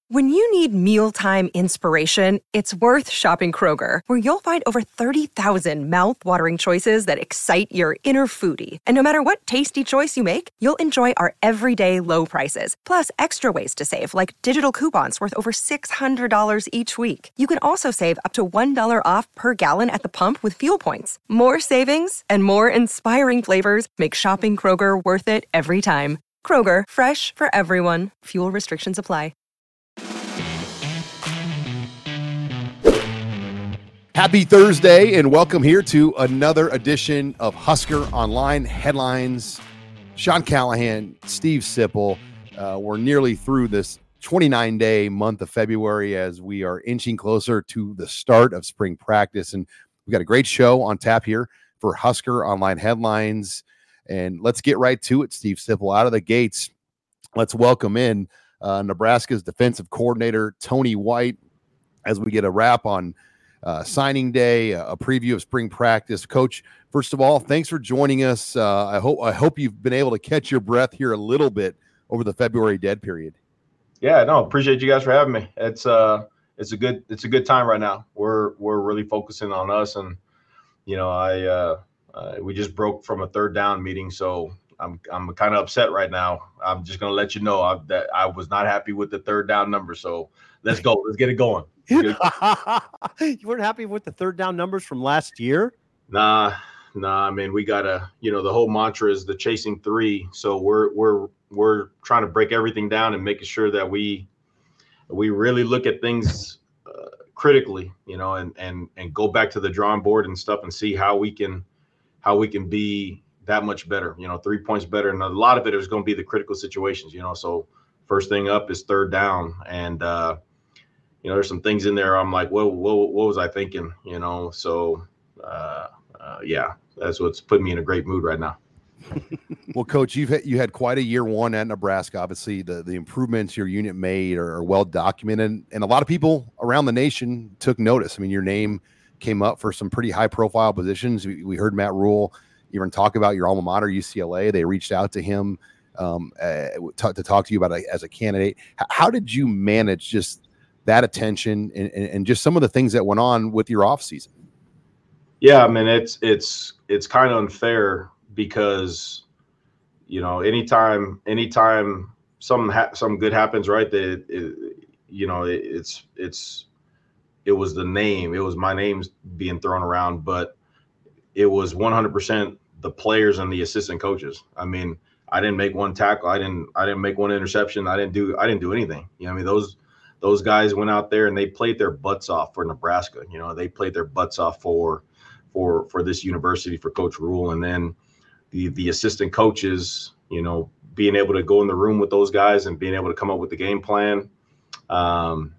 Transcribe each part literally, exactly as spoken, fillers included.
When you need mealtime inspiration, it's worth shopping Kroger, where you'll find over thirty thousand mouth-watering choices that excite your inner foodie. And no matter what tasty choice you make, you'll enjoy our everyday low prices, plus extra ways to save, like digital coupons worth over six hundred dollars each week. You can also save up to one dollar off per gallon at the pump with fuel points. More savings and more inspiring flavors make shopping Kroger worth it every time. Kroger, fresh for everyone. Fuel restrictions apply. Happy Thursday and welcome here to another edition of Husker Online Headlines. Sean Callahan, Steve Sipple. Uh, we're nearly through this twenty-nine day month of February as we are inching closer to the start of spring practice. And we've got a great show on tap here for Husker Online Headlines. And let's get right to it, Steve Sipple. Out of the gates, let's welcome in uh, Nebraska's defensive coordinator, Tony White, as we get a wrap on Uh, signing day, a preview of spring practice. Coach, first of all, thanks for joining us. Uh, I hope I hope you've been able to catch your breath here a little bit over the February dead period. Yeah, no, appreciate you guys for having me. It's uh, it's a good it's a good time right now. We're we're really focusing on us, and you know, I uh, uh, we just broke from a third down meeting, so I'm I'm kind of upset right now. I'm just gonna let you know I, that I was not happy with the third down number. So let's go. Let's get it going. You weren't happy with the third down numbers from last year? Nah, nah. I mean, we gotta, you know, the whole mantra is the chasing three. So we're we're we're trying to break everything down and making sure that we we really look at things uh, critically, you know, and and and go back to the drawing board and stuff and see how we can how we can be that much better. You know, three points better, and a lot of it is going to be the critical situations. You know, so first thing up is third down, and uh, you know, there's some things in there I'm like, what, what, what was I thinking? You know, so, uh, uh, yeah, that's what's putting me in a great mood right now. Well, Coach, you've had, you had quite a year one at Nebraska. Obviously, the, the improvements your unit made are, are well documented, and a lot of people around the nation took notice. I mean, your name came up for some pretty high-profile positions. We, we heard Matt Rule even talk about your alma mater, U C L A. They reached out to him um, uh, to, to talk to you about it as a candidate. How did you manage just that attention and, and just some of the things that went on with your off season? Yeah, I mean, it's, it's, it's kind of unfair because, you know, anytime, anytime some, ha- some good happens, right. That, it, you know, it, it's, it's, it was the name, it was my name's being thrown around, but it was one hundred percent the players and the assistant coaches. I mean, I didn't make one tackle. I didn't, I didn't make one interception. I didn't do, I didn't do anything. You know, I mean, those, Those guys went out there and they played their butts off for Nebraska. You know, they played their butts off for for for this university, for Coach Rule. And then the the assistant coaches, you know, being able to go in the room with those guys and being able to come up with the game plan. Um,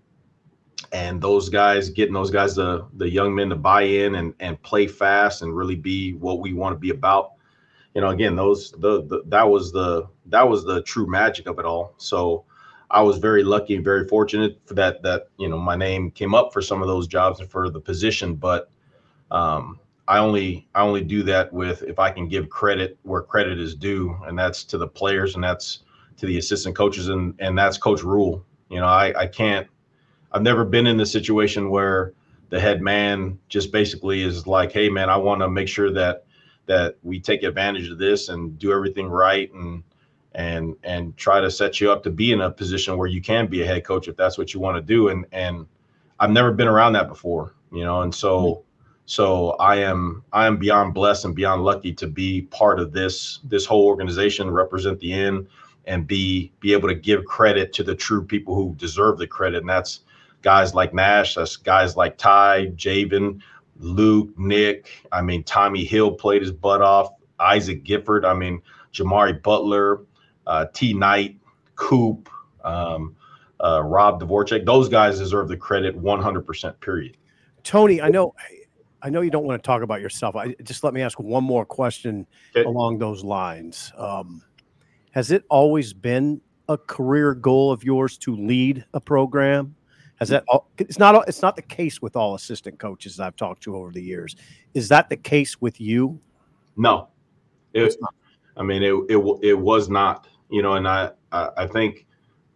and those guys, getting those guys, the the young men to buy in and and play fast and really be what we want to be about. You know, again, those the, the that was the that was the true magic of it all. So I was very lucky and very fortunate for that, that, you know, my name came up for some of those jobs and for the position, but um, I only, I only do that with, if I can give credit where credit is due, and that's to the players and that's to the assistant coaches. And, and that's Coach Rule. You know, I, I can't, I've never been in the situation where the head man just basically is like, hey man, I want to make sure that, that we take advantage of this and do everything right. And, and and try to set you up to be in a position where you can be a head coach if that's what you want to do. And and I've never been around that before, you know, and so mm-hmm. so I am I am beyond blessed and beyond lucky to be part of this this whole organization, represent the end, and be be able to give credit to the true people who deserve the credit. And that's guys like Nash, that's guys like Ty, Javen, Luke, Nick. I mean, Tommy Hill played his butt off, Isaac Gifford, I mean, Jamari Butler, Uh, T. Knight, Coop, um, uh, Rob Dvorak, those guys deserve the credit one hundred percent, period. Tony, I know I know you don't want to talk about yourself. I, just let me ask one more question okay. along those lines. Um, has it always been a career goal of yours to lead a program? Has that all, it's not it's not the case with all assistant coaches I've talked to over the years. Is that the case with you? No. It, I mean, it, it it was not, you know, and I, I think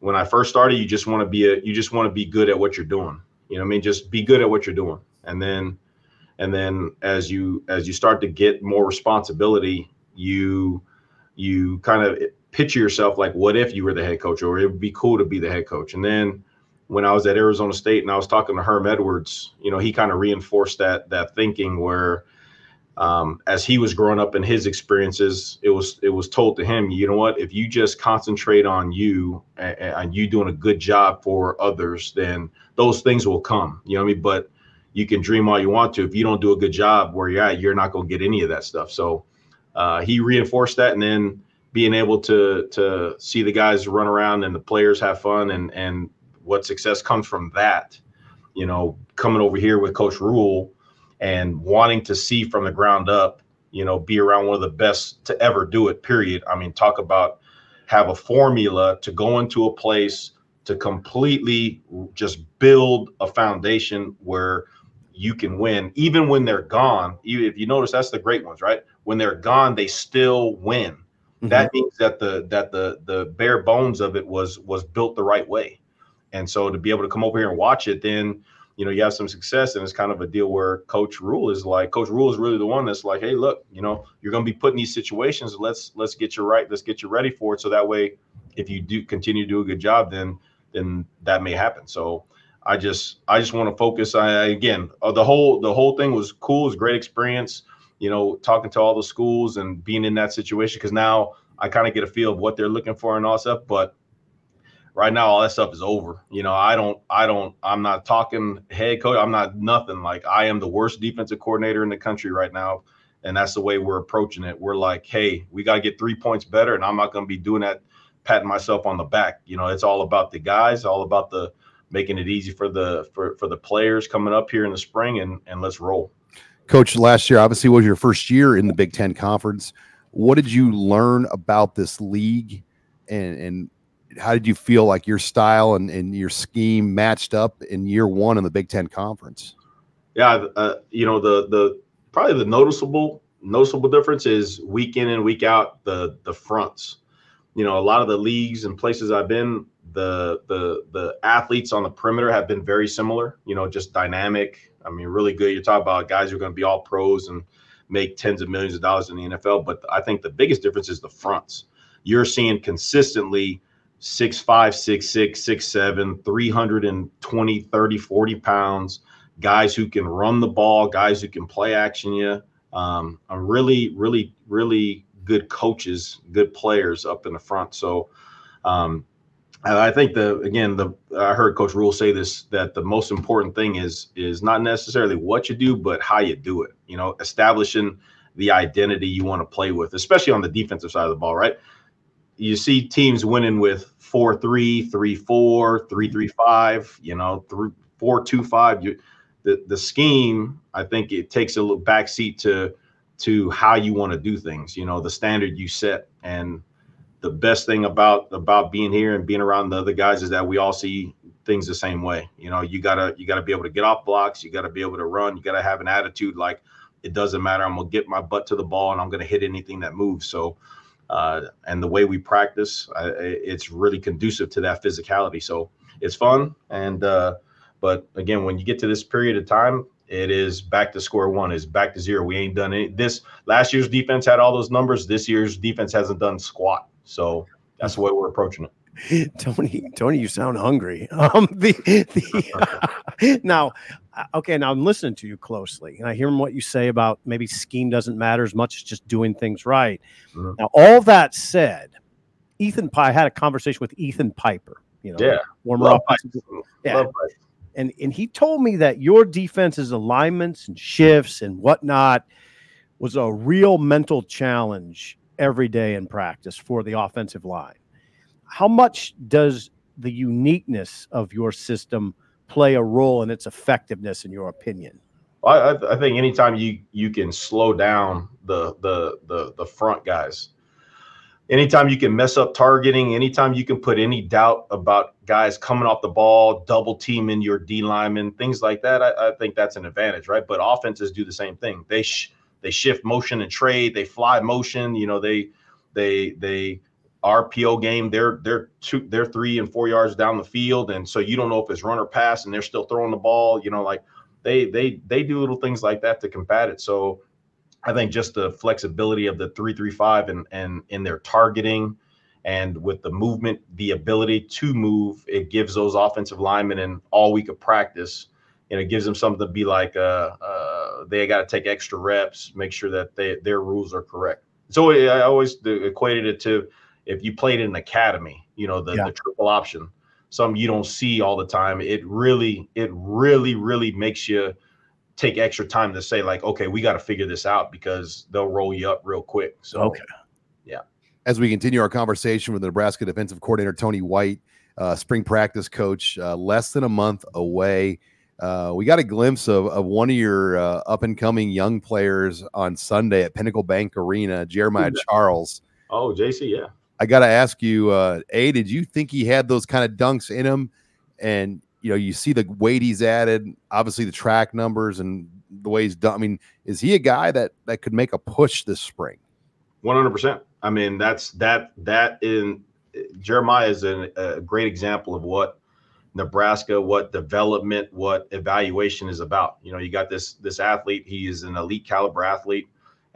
when I first started, you just want to be a, you just want to be good at what you're doing. You know what I mean? Just be good at what you're doing. And then, and then as you, as you start to get more responsibility, you, you kind of picture yourself like, what if you were the head coach, or it would be cool to be the head coach. And then when I was at Arizona State and I was talking to Herm Edwards, you know, he kind of reinforced that, that thinking where, Um, as he was growing up in his experiences, it was it was told to him, you know what, if you just concentrate on you and, and you doing a good job for others, then those things will come. You know what I mean? But you can dream all you want to. If you don't do a good job where you're at, you're not going to get any of that stuff. So uh, he reinforced that, and then being able to to see the guys run around and the players have fun, and and what success comes from that. You know, coming over here with Coach Rhule and wanting to see from the ground up, you know, be around one of the best to ever do it, period. I mean, talk about have a formula to go into a place to completely just build a foundation where you can win, even when they're gone. Even if you notice, that's the great ones, right? When they're gone, they still win. Mm-hmm. That means that the that the the bare bones of it was was built the right way. And so to be able to come over here and watch it, then you know, you have some success, and it's kind of a deal where Coach Rhule is like, Coach Rhule is really the one that's like, hey, look, you know, you're going to be put in these situations. Let's let's get you right. Let's get you ready for it. So that way, if you do continue to do a good job, then then that may happen. So I just I just want to focus. I again, uh, the whole the whole thing was cool. It was a great experience. You know, talking to all the schools and being in that situation, because now I kind of get a feel of what they're looking for and all that stuff. But right now, all that stuff is over. You know, I don't, I don't, I'm not talking head coach. I'm not nothing. Like, I am the worst defensive coordinator in the country right now. And that's the way we're approaching it. We're like, hey, we got to get three points better. And I'm not going to be doing that, patting myself on the back. You know, it's all about the guys, all about the making it easy for the, for, for the players coming up here in the spring, and, and let's roll. Coach, last year obviously was your first year in the Big Ten Conference. What did you learn about this league, and, and, how did you feel like your style and, and your scheme matched up in year one in the Big Ten Conference? Yeah, uh, you know, the the probably the noticeable noticeable difference is week in and week out, the the fronts. You know, a lot of the leagues and places I've been, the the the athletes on the perimeter have been very similar. You know, just dynamic. I mean, really good. You're talking about guys who are going to be all pros and make tens of millions of dollars in the N F L. But I think the biggest difference is the fronts. You're seeing consistently six, five, six, six, six, seven, three hundred twenty, thirty, forty pounds, guys who can run the ball, guys who can play action you. Um, I'm really, really, really good coaches, good players up in the front. So um, and I think the, again, the, I heard Coach Rhule say this, that the most important thing is, is not necessarily what you do, but how you do it, you know, establishing the identity you want to play with, especially on the defensive side of the ball, right? You see teams winning with four three, three four, three three five, you know, three four two five. You, the the scheme, I think it takes a little backseat to to how you want to do things. You know, the standard you set. And the best thing about about being here and being around the other guys is that we all see things the same way. You know, you gotta you gotta be able to get off blocks. You gotta be able to run. You gotta have an attitude like it doesn't matter. I'm gonna get my butt to the ball and I'm gonna hit anything that moves. So. Uh, and the way we practice, uh, it's really conducive to that physicality. So it's fun. And, uh, but again, when you get to this period of time, it is back to square one, is back to zero. We ain't done any this. Last year's defense had all those numbers. This year's defense hasn't done squat. So that's the way we're approaching it. Tony, Tony, you sound hungry. Um, the, the, uh, now, okay, now I'm listening to you closely, and I hear what you say about maybe scheme doesn't matter as much as just doing things right. Mm-hmm. Now, all that said, Ethan Piper, I had a conversation with Ethan Piper, you know, yeah, warmer up. Yeah. And, and he told me that your defense's alignments and shifts and whatnot was a real mental challenge every day in practice for the offensive line. How much does the uniqueness of your system play a role in its effectiveness, in your opinion? Well, I, I think anytime you you can slow down the the the the front guys, anytime you can mess up targeting, anytime you can put any doubt about guys coming off the ball, double teaming your D linemen, things like that, I, I think that's an advantage, right? But offenses do the same thing. They sh- they shift motion and trade. They fly motion. You know, they they they our P O game, they're they're two, they're three and four yards down the field, and so you don't know if it's run or pass, and they're still throwing the ball. You know, like they they they do little things like that to combat it. So I think just the flexibility of the three three five and and in their targeting, and with the movement, the ability to move, it gives those offensive linemen in all week of practice. And it gives them something to be like, uh, uh, they got to take extra reps, make sure that they, their rules are correct. So I always equated it to if you played in an academy, you know, the, yeah. the triple option, something you don't see all the time. It really, it really, really makes you take extra time to say like, okay, we got to figure this out because they'll roll you up real quick. So, okay. Yeah. As we continue our conversation with the Nebraska defensive coordinator, Tony White, uh, spring practice coach, uh, less than a month away. Uh, we got a glimpse of, of one of your uh, up-and-coming young players on Sunday at Pinnacle Bank Arena, Jeremiah Charles. Oh, J C, yeah. I got to ask you, uh, A, did you think he had those kind of dunks in him? And, you know, you see the weight he's added, obviously the track numbers and the way he's done. I mean, is he a guy that, that could make a push this spring? one hundred percent. I mean, that's that that in Jeremiah is an, a great example of what Nebraska, what development, what evaluation is about. You know, you got this this athlete. He is an elite caliber athlete,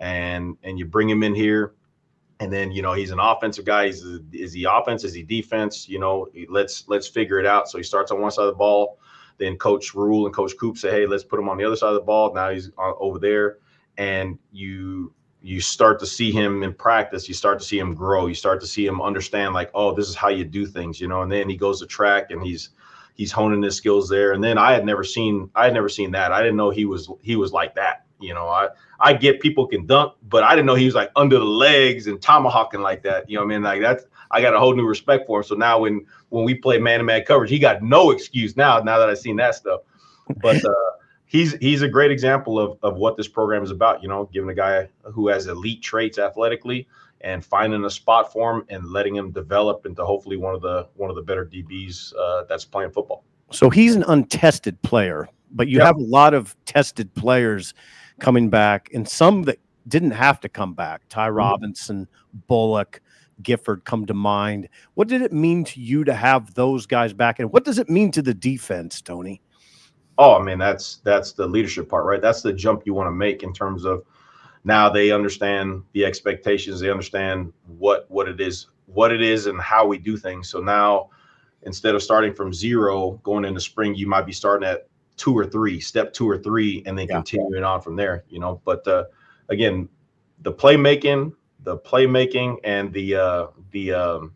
and and you bring him in here, and then you know he's an offensive guy. He's is he offense? Is he defense? You know, let's let's figure it out. So he starts on one side of the ball. Then Coach Rule and Coach Coop say, hey, let's put him on the other side of the ball. Now he's on, over there, and you. You start to see him in practice. You start to see him grow. You start to see him understand like, oh, this is how you do things, you know, and then he goes to track and he's, he's honing his skills there. And then I had never seen, I had never seen that. I didn't know he was, he was like that. You know, I, I get people can dunk, but I didn't know he was like under the legs and tomahawking like that. You know what I mean? Like that's, I got a whole new respect for him. So now when, when we play man to man coverage, he got no excuse now, now that I've seen that stuff, but, uh, He's he's a great example of, of what this program is about, you know, giving a guy who has elite traits athletically and finding a spot for him and letting him develop into hopefully one of the one of the better D Bs uh, that's playing football. So he's an untested player, but you yep. have a lot of tested players coming back and some that didn't have to come back. Ty Robinson, Bullock, Gifford come to mind. What did it mean to you to have those guys back? And what does it mean to the defense, Tony? Oh, I mean, that's that's the leadership part, right? That's the jump you want to make in terms of now they understand the expectations. They understand what what it is, what it is and how we do things. So now instead of starting from zero going into spring, you might be starting at two or three, step two or three, and then yeah. continuing on from there, you know. But uh, again, the playmaking, the playmaking and the uh, the um,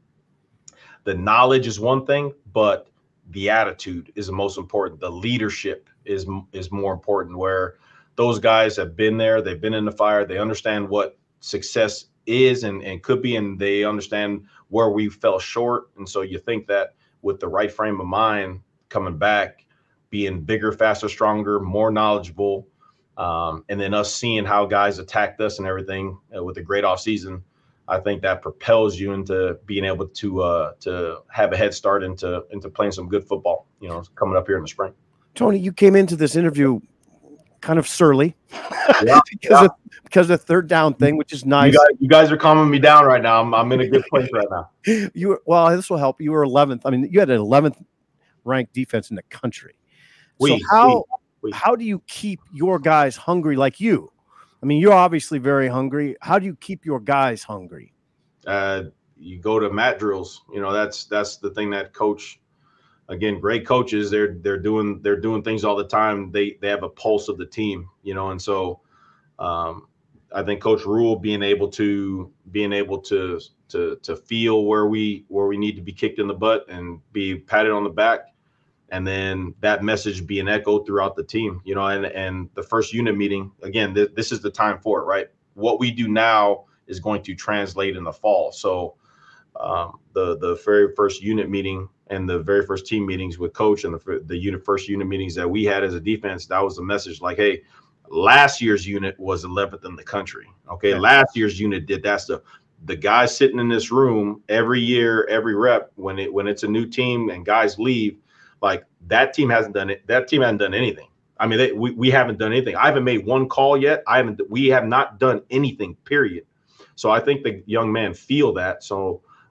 the knowledge is one thing, but the attitude is the most important. The leadership is is more important, where those guys have been there. They've been in the fire. They understand what success is and, and could be, and they understand where we fell short. And so you think that with the right frame of mind coming back, being bigger, faster, stronger, more knowledgeable, um, and then us seeing how guys attacked us and everything uh, with a great offseason, I think that propels you into being able to uh, to have a head start into into playing some good football, you know, coming up here in the spring. Tony, you came into this interview kind of surly yeah, because yeah. of because of the third down thing, which is nice. You guys, you guys are calming me down right now. I'm I'm in a good place right now. You were, well, this will help. You were eleventh. I mean, you had an eleventh ranked defense in the country. We, so how we, we. how do you keep your guys hungry like you? I mean, you're obviously very hungry. How do you keep your guys hungry? Uh, you go to mat drills. You know, that's that's the thing that coach. Again, great coaches. They're they're doing they're doing things all the time. They they have a pulse of the team. You know, and so um, I think Coach Rule being able to being able to to to feel where we where we need to be kicked in the butt and be patted on the back. And then that message being echoed throughout the team, you know, and, and the first unit meeting, again, th- this is the time for it, right? What we do now is going to translate in the fall. So um, the the very first unit meeting and the very first team meetings with coach and the, the unit first unit meetings that we had as a defense, that was the message like, hey, last year's unit was eleventh in the country. Okay, yeah. Last year's unit did that stuff. The guys sitting in this room every year, every rep, when it when it's a new team and guys leave, like that team hasn't done it. That team hasn't done anything. I mean, they, we, we haven't done anything. I haven't made one call yet. I haven't, we have not done anything, period. So I think the young men feel that. So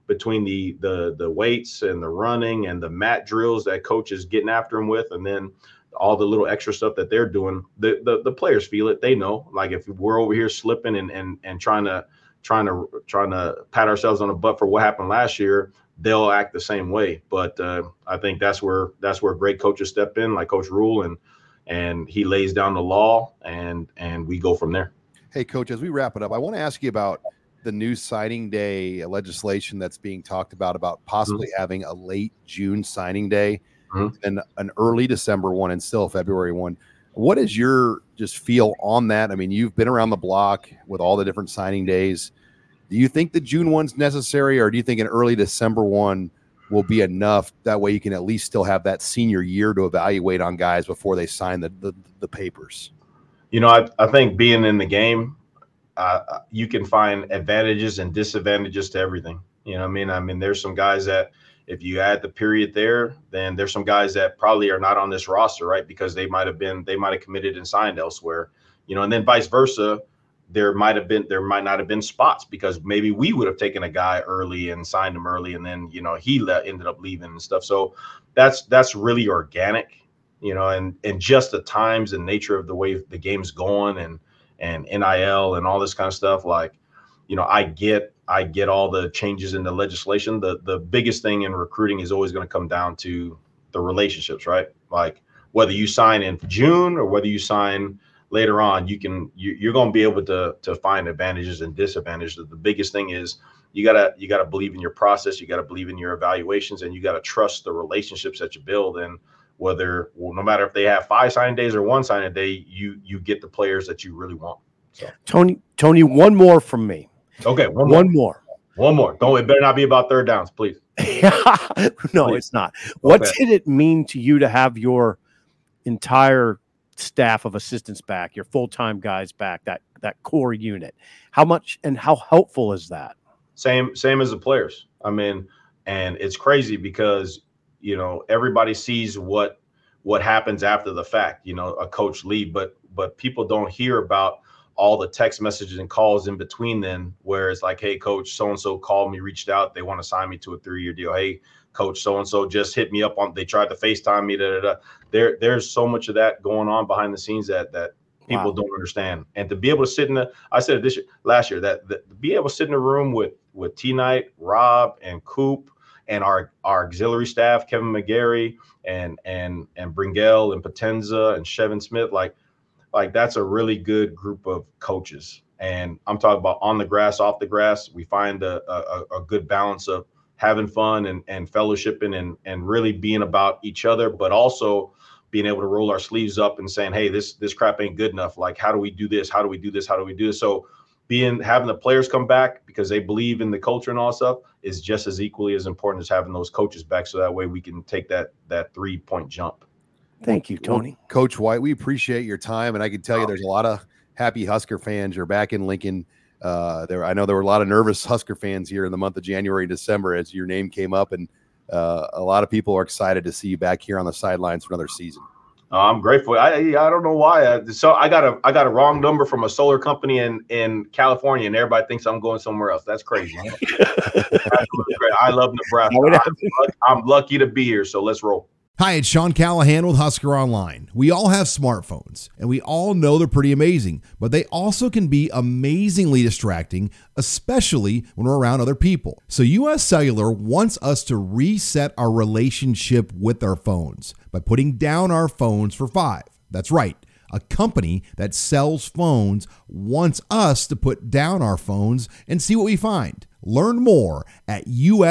between the the the weights and the running and the mat drills that coach is getting after him with, and then all the little extra stuff that they're doing, the the, the players feel it. They know, like, if we're over here slipping and and and trying to trying to trying to pat ourselves on the butt for what happened last year, they'll act the same way. But uh, I think that's where that's where great coaches step in, like Coach Rule, and and he lays down the law, and and we go from there. Hey, Coach, as we wrap it up, I want to ask you about the new signing day legislation that's being talked about, about possibly mm-hmm. having a late June signing day mm-hmm. and an early December one and still February one. What is your just feel on that? I mean, you've been around the block with all the different signing days. Do you think the June one's necessary, or do you think an early December one will be enough? That way you can at least still have that senior year to evaluate on guys before they sign the, the, the papers. You know, I, I think being in the game, uh, you can find advantages and disadvantages to everything. You know what I mean? I mean, there's some guys that if you add the period there, then there's some guys that probably are not on this roster, right? Because they might have been, they might have committed and signed elsewhere, you know, and then vice versa. There might have been, there might not have been spots because maybe we would have taken a guy early and signed him early, and then, you know, he le- ended up leaving and stuff. So that's, that's really organic. You know, and, and just the times and nature of the way the game's going, and, and N I L and all this kind of stuff. Like, you know, I get, I get all the changes in the legislation. The, the biggest thing in recruiting is always going to come down to the relationships, right? Like whether you sign in June or whether you sign later on, you can, you, you're going to be able to, to find advantages and disadvantages. The biggest thing is you gotta, you gotta believe in your process. You got to believe in your evaluations, and you got to trust the relationships that you build. And whether, well, no matter if they have five signing days or one signing day, you you get the players that you really want. So. Tony, Tony, one more from me. Okay, one more. One more. One more. Don't, it better not be about third downs, please. No, please. It's not. What Okay. did it mean to you to have your entire staff of assistants back, your full-time guys back, that that core unit? How much and how helpful is that? Same, same as the players. I mean, and it's crazy because, you know, everybody sees what what happens after the fact, you know, a coach leave, but but people don't hear about all the text messages and calls in between then, where it's like, hey, coach, so-and-so called me, reached out. They want to sign me to a three-year deal. Hey, coach, so-and-so just hit me up on, they tried to FaceTime me. Da, da, da. There, there's so much of that going on behind the scenes that that people wow. don't understand. And to be able to sit in the, I said it this year, last year, that, that to be able to sit in a room with with T-Knight, Rob, and Coop, and our our auxiliary staff, Kevin McGarry, and and and Bringell and Potenza and Shevin Smith, like like that's a really good group of coaches. And I'm talking about on the grass, off the grass. We find a a, a good balance of having fun and and fellowshipping and and really being about each other, but also being able to roll our sleeves up and saying, hey, this this crap ain't good enough. Like, how do we do this? How do we do this? How do we do this? So being having the players come back because they believe in the culture and all stuff is just as equally as important as having those coaches back. So that way we can take that that three point jump. Thank you, Tony. Well, Coach White, we appreciate your time, and I can tell you there's a lot of happy Husker fans. You're back in Lincoln. Uh, there, I know there were a lot of nervous Husker fans here in the month of January and December as your name came up, and uh, a lot of people are excited to see you back here on the sidelines for another season. Uh, I'm grateful. I I don't know why. I, so I got a I got a wrong number from a solar company in, in California, and everybody thinks I'm going somewhere else. That's crazy. That's great. I love Nebraska. I'm, I'm lucky to be here. So let's roll. Hi, it's Sean Callahan with Husker Online. We all have smartphones, and we all know they're pretty amazing, but they also can be amazingly distracting, especially when we're around other people. So U S Cellular wants us to reset our relationship with our phones by putting down our phones for five. That's right. A company that sells phones wants us to put down our phones and see what we find. Learn more at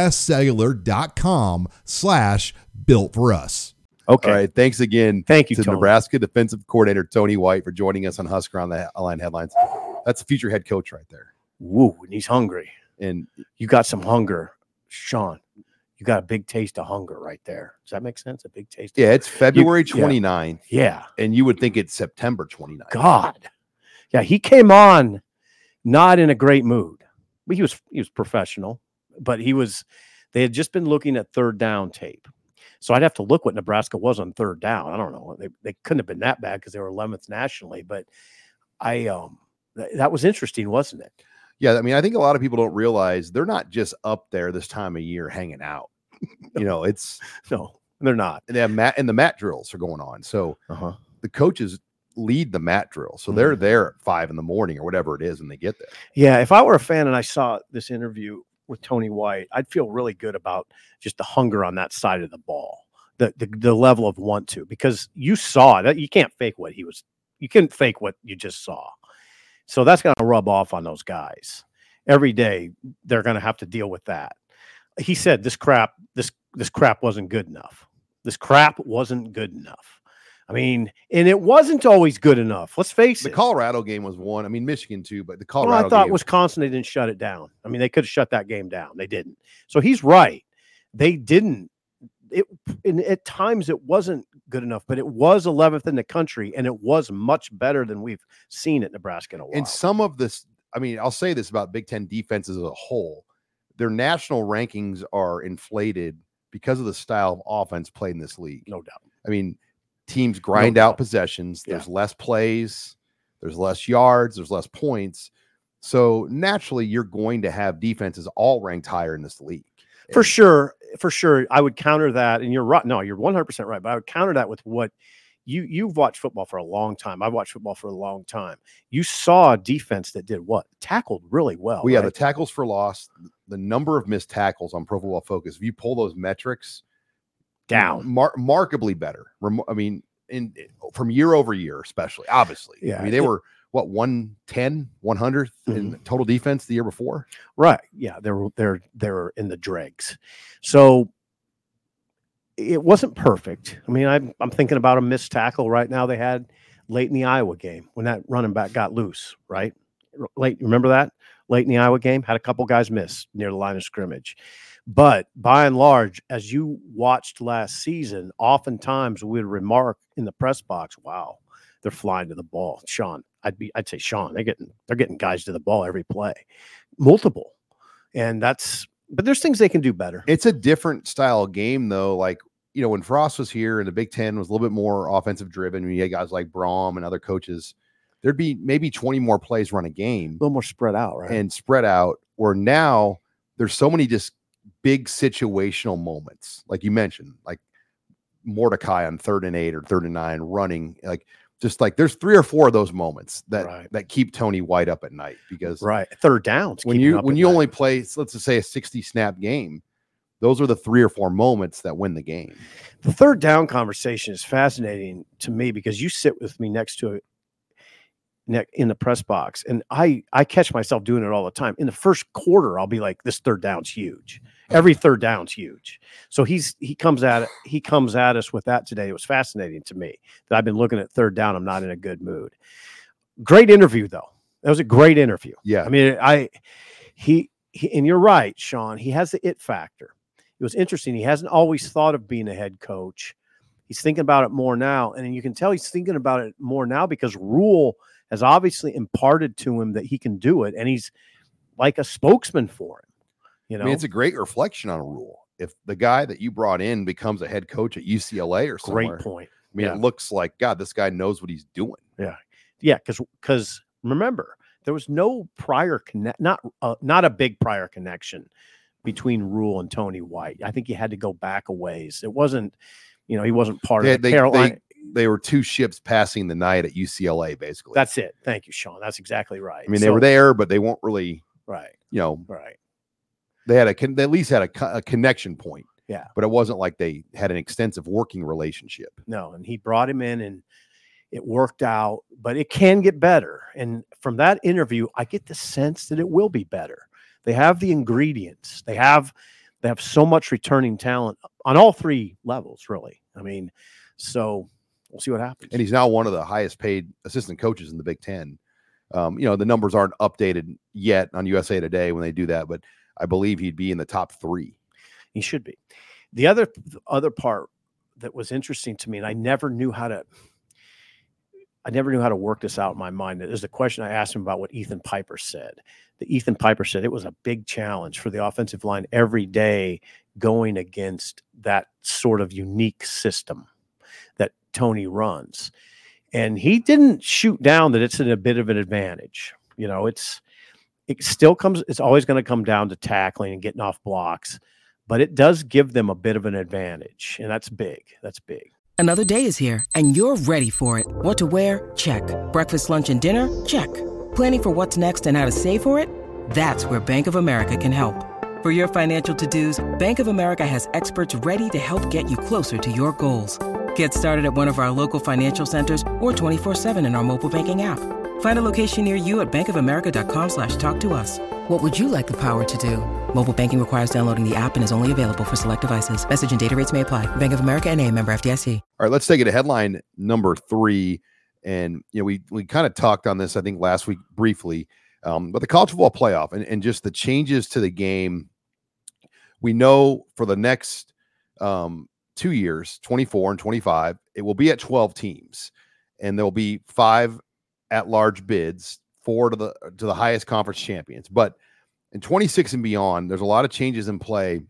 uscellular.com slash built for us. Okay. All right. Thanks again. Thank you to Tony. Nebraska defensive coordinator Tony White for joining us on Husker on the Line Headlines. That's a future head coach right there. Woo, and he's hungry. And you got some hunger, Sean. You got a big taste of hunger right there. Does that make sense? A big taste. Yeah, of it's February twenty-ninth. Yeah. And you would think it's September twenty-ninth. God. Yeah, he came on not in a great mood. But he was he was professional, but he was they had just been looking at third down tape. So I'd have to look what Nebraska was on third down. I don't know. They they couldn't have been that bad because they were eleventh nationally, but I um th- that was interesting, wasn't it? Yeah, I mean, I think a lot of people don't realize they're not just up there this time of year hanging out. You know, it's no, they're not. And they have mat and the mat drills are going on. So uh-huh. the coaches lead the mat drill. So mm-hmm. they're there at five in the morning or whatever it is when they get there. Yeah, if I were a fan and I saw this interview with Tony White, I'd feel really good about just the hunger on that side of the ball, the the, the level of want to, because you saw that you can't fake what he was. You couldn't fake what you just saw. So that's going to rub off on those guys. Every day they're going to have to deal with that. He said this crap, this this crap wasn't good enough. This crap wasn't good enough. I mean, and it wasn't always good enough. Let's face the it. The Colorado game was one. I mean, Michigan too, but the Colorado well, I thought game. Wisconsin, they didn't shut it down. I mean, they could have shut that game down. They didn't. So he's right. They didn't. It and at times it wasn't good enough, but it was eleventh in the country, and it was much better than we've seen at Nebraska in a while. And some of this, I mean, I'll say this about Big Ten defenses as a whole: their national rankings are inflated because of the style of offense played in this league. No doubt. I mean, teams grind no out doubt. possessions. There's yeah. less plays. There's less yards. There's less points. So naturally, you're going to have defenses all ranked higher in this league. For sure, for sure. I would counter that, and you're right. No, you're one hundred percent right. But I would counter that with what you you've watched football for a long time. I've watched football for a long time. You saw a defense that did what? Tackled really well. We right? have the tackles for loss, the number of missed tackles on Pro Football Focus. If you pull those metrics down, mar- remarkably better. Rem- I mean, in from year over year, especially. Obviously, yeah. I mean, they it, were. What, one ten, one hundredth mm-hmm. in total defense the year before? Right. Yeah, they're they're they're in the dregs. So it wasn't perfect. I mean, I'm I'm thinking about a missed tackle right now they had late in the Iowa game when that running back got loose, right? Late, remember that? Late in the Iowa game, had a couple guys miss near the line of scrimmage. But by and large, as you watched last season, oftentimes we would remark in the press box, wow, they're flying to the ball. Sean, I'd be, I'd say, Sean, they're getting, they're getting guys to the ball every play, multiple, and that's. But there's things they can do better. It's a different style of game, though. Like you know, when Frost was here and the Big Ten was a little bit more offensive driven, when you had guys like Braum and other coaches, there'd be maybe twenty more plays run a game, a little more spread out, right? And spread out. Where now there's so many just big situational moments, like you mentioned, like Mordecai on third and eight or third and nine running, like. Just like there's three or four of those moments that right. that keep Tony White up at night because right third downs when you when you night. only play let's just say a sixty snap game, those are the three or four moments that win the game. The third down conversation is fascinating to me because you sit with me next to it in the press box, and I I catch myself doing it all the time. In the first quarter, I'll be like, "This third down's huge." Every third down's huge. So he's he comes at it, he comes at us with that today. It was fascinating to me that I've been looking at third down. I'm not in a good mood. Great interview though. That was a great interview. Yeah. I mean, I he, he and you're right, Sean. He has the it factor. It was interesting. He hasn't always thought of being a head coach. He's thinking about it more now, and you can tell he's thinking about it more now because Rule has obviously imparted to him that he can do it, and he's like a spokesman for him. You know, I mean, it's a great reflection on a Rule. If the guy that you brought in becomes a head coach at U C L A or somewhere, great point. I mean, yeah. It looks like, God, this guy knows what he's doing. Yeah. Yeah. Cause, cause remember, there was no prior connect, not, uh, not a big prior connection between Rule and Tony White. I think he had to go back a ways. It wasn't, you know, he wasn't part yeah, of the they, Carolina. They, they were two ships passing the night at U C L A, basically. That's it. Thank you, Sean. That's exactly right. I mean, so, they were there, but they weren't really, right. You know, right. They had a, they at least had a, a connection point. Yeah. But it wasn't like they had an extensive working relationship. No. And he brought him in and it worked out, but it can get better. And from that interview, I get the sense that it will be better. They have the ingredients. They have, they have so much returning talent on all three levels, really. I mean, so we'll see what happens. And he's now one of the highest paid assistant coaches in the Big Ten. Um, you know, the numbers aren't updated yet on U S A Today when they do that, but I believe he'd be in the top three. He should be. The other the other part that was interesting to me, and I never knew how to I never knew how to work this out in my mind. There's a question I asked him about what Ethan Piper said. The Ethan Piper said it was a big challenge for the offensive line every day going against that sort of unique system that Tony runs. And he didn't shoot down that it's in a bit of an advantage. You know, it's it still comes, it's always going to come down to tackling and getting off blocks, but it does give them a bit of an advantage, and that's big. That's big. Another day is here, and you're ready for it. What to wear? Check. Breakfast, lunch, and dinner? Check. Planning for what's next and how to save for it? That's where Bank of America can help. For your financial to-dos, Bank of America has experts ready to help get you closer to your goals. Get started at one of our local financial centers or twenty-four seven in our mobile banking app. Find a location near you at bankofamerica.com slash talk to us. What would you like the power to do? Mobile banking requires downloading the app and is only available for select devices. Message and data rates may apply. Bank of America N A, member F D I C. All right, let's take it to headline number three. And, you know, we we kind of talked on this, I think, last week briefly. Um, but the college football playoff and, and just the changes to the game, we know for the next um, two years, twenty-four and twenty-five, it will be at twelve teams, and there'll be five at-large bids, four to the to the highest conference champions. But in twenty-six and beyond, there's a lot of changes in play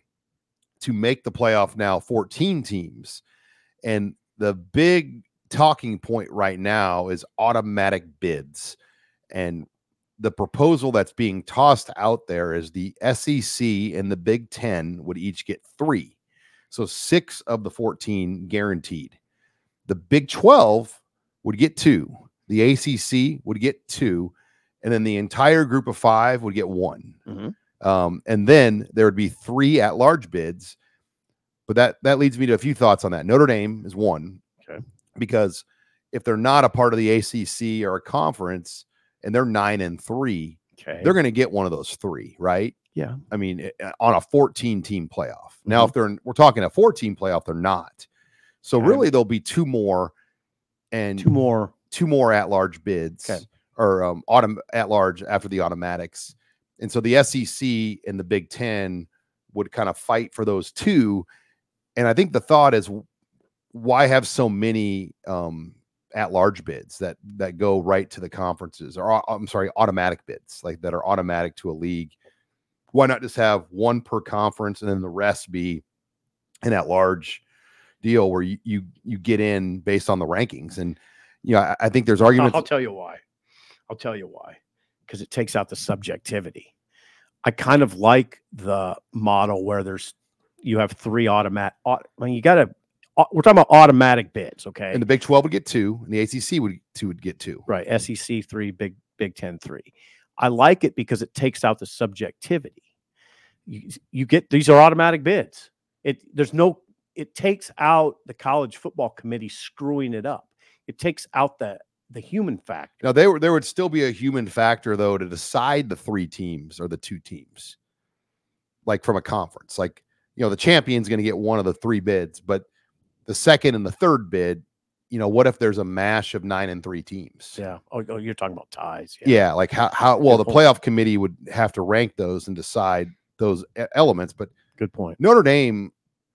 to make the playoff now fourteen teams, and the big talking point right now is automatic bids. And the proposal that's being tossed out there is the S E C and the Big Ten would each get three. So six of the fourteen guaranteed. The Big twelve would get two. The A C C would get two. And then the entire group of five would get one. Mm-hmm. Um, and then there would be three at-large bids. But that, that leads me to a few thoughts on that. Notre Dame is one. Okay. Because if they're not a part of the A C C or a conference, and they're nine and three, okay, they're going to get one of those three, right? Yeah. I mean, on a fourteen team playoff. Mm-hmm. Now, if they're, we're talking a fourteen playoff, they're not. So okay. really there'll be two more and two more, two more at-large bids okay. or um, autom- at-large after the automatics. And so the S E C and the Big Ten would kind of fight for those two. And I think the thought is, why have so many, um, at-large bids that that go right to the conferences, or I'm sorry, automatic bids like that are automatic to a league? Why not just have one per conference and then the rest be an at-large deal where you you, you get in based on the rankings? And you know, I, I think there's arguments. I'll tell you why. I'll tell you why. Because it takes out the subjectivity. I kind of like the model where there's you have three automatic. I mean, you got to. We're talking about automatic bids, okay? And the Big twelve would get two, and the A C C would two would get two. Right. S E C three, Big Big Ten three. I like it because it takes out the subjectivity. You, you get these are automatic bids. It there's no. It takes out the college football committee screwing it up. It takes out the the human factor. Now, they were there would still be a human factor though to decide the three teams or the two teams, like from a conference. Like, you know, the champion's going to get one of the three bids, but the second and the third bid, you know, what if there's a mash of nine and three teams? Yeah. Oh, oh you're talking about ties. Yeah. yeah like how, how, well, Good the point. Playoff committee would have to rank those and decide those elements. But Good point. Notre Dame,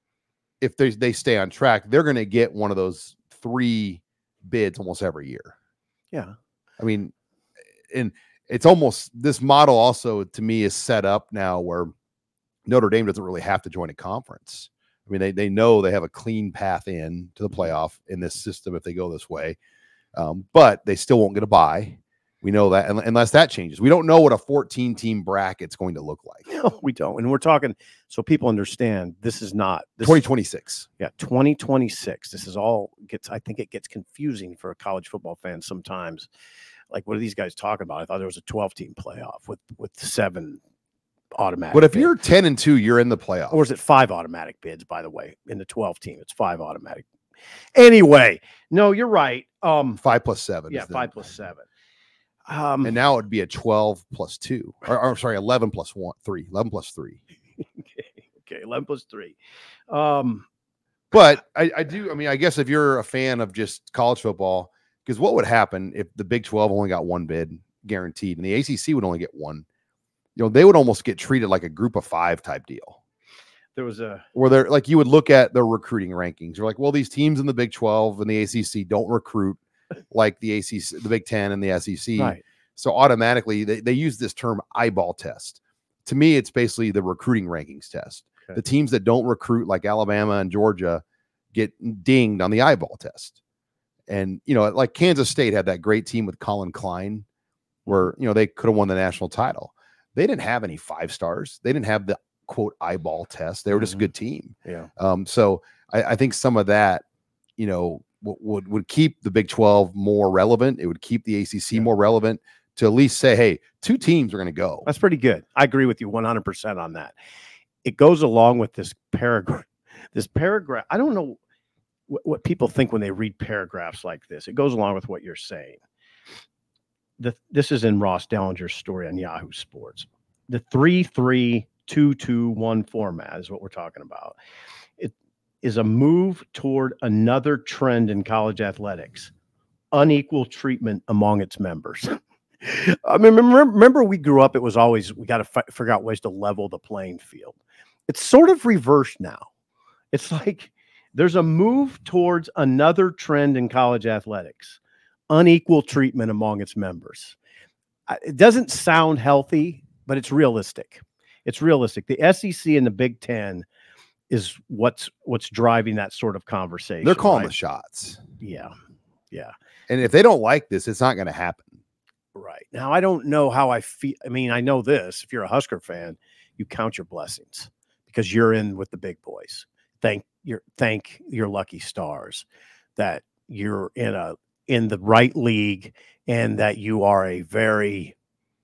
if they, they stay on track, they're going to get one of those three bids almost every year. Yeah. I mean, and it's almost, this model also to me is set up now where Notre Dame doesn't really have to join a conference. I mean, they they know they have a clean path in to the playoff in this system if they go this way, um, but they still won't get a bye. We know that unless that changes. We don't know what a fourteen-team bracket's going to look like. No, we don't. And we're talking, so people understand, this is not this twenty twenty-six. Yeah, twenty twenty-six. This is all gets. I think it gets confusing for a college football fan sometimes. Like, what are these guys talking about? I thought there was a twelve-team playoff with with seven. Automatic. But if bid. you're ten and two, you're in the playoff. Or is it five automatic bids, by the way? In the twelve team, it's five automatic. Anyway, no, you're right. Um, five plus seven. Yeah, five plus seven. Um, and now it would be a twelve plus two. Or, or sorry, eleven plus one, three. eleven plus three. okay, okay, eleven plus three. Um, but I, I do. I mean, I guess if you're a fan of just college football, because what would happen if the Big twelve only got one bid guaranteed, and the A C C would only get one? You know, they would almost get treated like a group of five type deal. There was a where they're like, you would look at their recruiting rankings. You're like, well, these teams in the Big twelve and the A C C don't recruit like the A C C, the Big Ten and the S E C. Right. So automatically they, they use this term eyeball test. To me, it's basically the recruiting rankings test. Okay. The teams that don't recruit like Alabama and Georgia get dinged on the eyeball test. And, you know, like Kansas State had that great team with Colin Klein where, you know, they could have won the national title. they didn't have any five stars. They didn't have the quote eyeball test. They were just Mhm. a good team. Yeah. Um, so I, I think some of that, you know, w- would would keep the Big twelve more relevant. It would keep the A C C Yeah. more relevant to at least say, hey, two teams are going to go. That's pretty good. I agree with you one hundred percent on that. It goes along with this paragraph. This paragraph, I don't know what, what people think when they read paragraphs like this. It goes along with what you're saying. The, this is in Ross Dellinger's story on Yahoo Sports. The three three two two one format is what we're talking about. It is a move toward another trend in college athletics, unequal treatment among its members. I mean, remember, remember we grew up, it was always, we got to fi- figure out ways to level the playing field. It's sort of reversed now. It's like there's a move towards another trend in college athletics, unequal treatment among its members. I- It doesn't sound healthy, but it's realistic. It's realistic. The S E C and the Big Ten is what's what's driving that sort of conversation. They're calling right? the shots. Yeah. Yeah. And if they don't like this, it's not going to happen. Right. Now, I don't know how I feel. I mean, I know this. If you're a Husker fan, you count your blessings because you're in with the big boys. Thank your thank your lucky stars that you're in a in the right league and that you are a very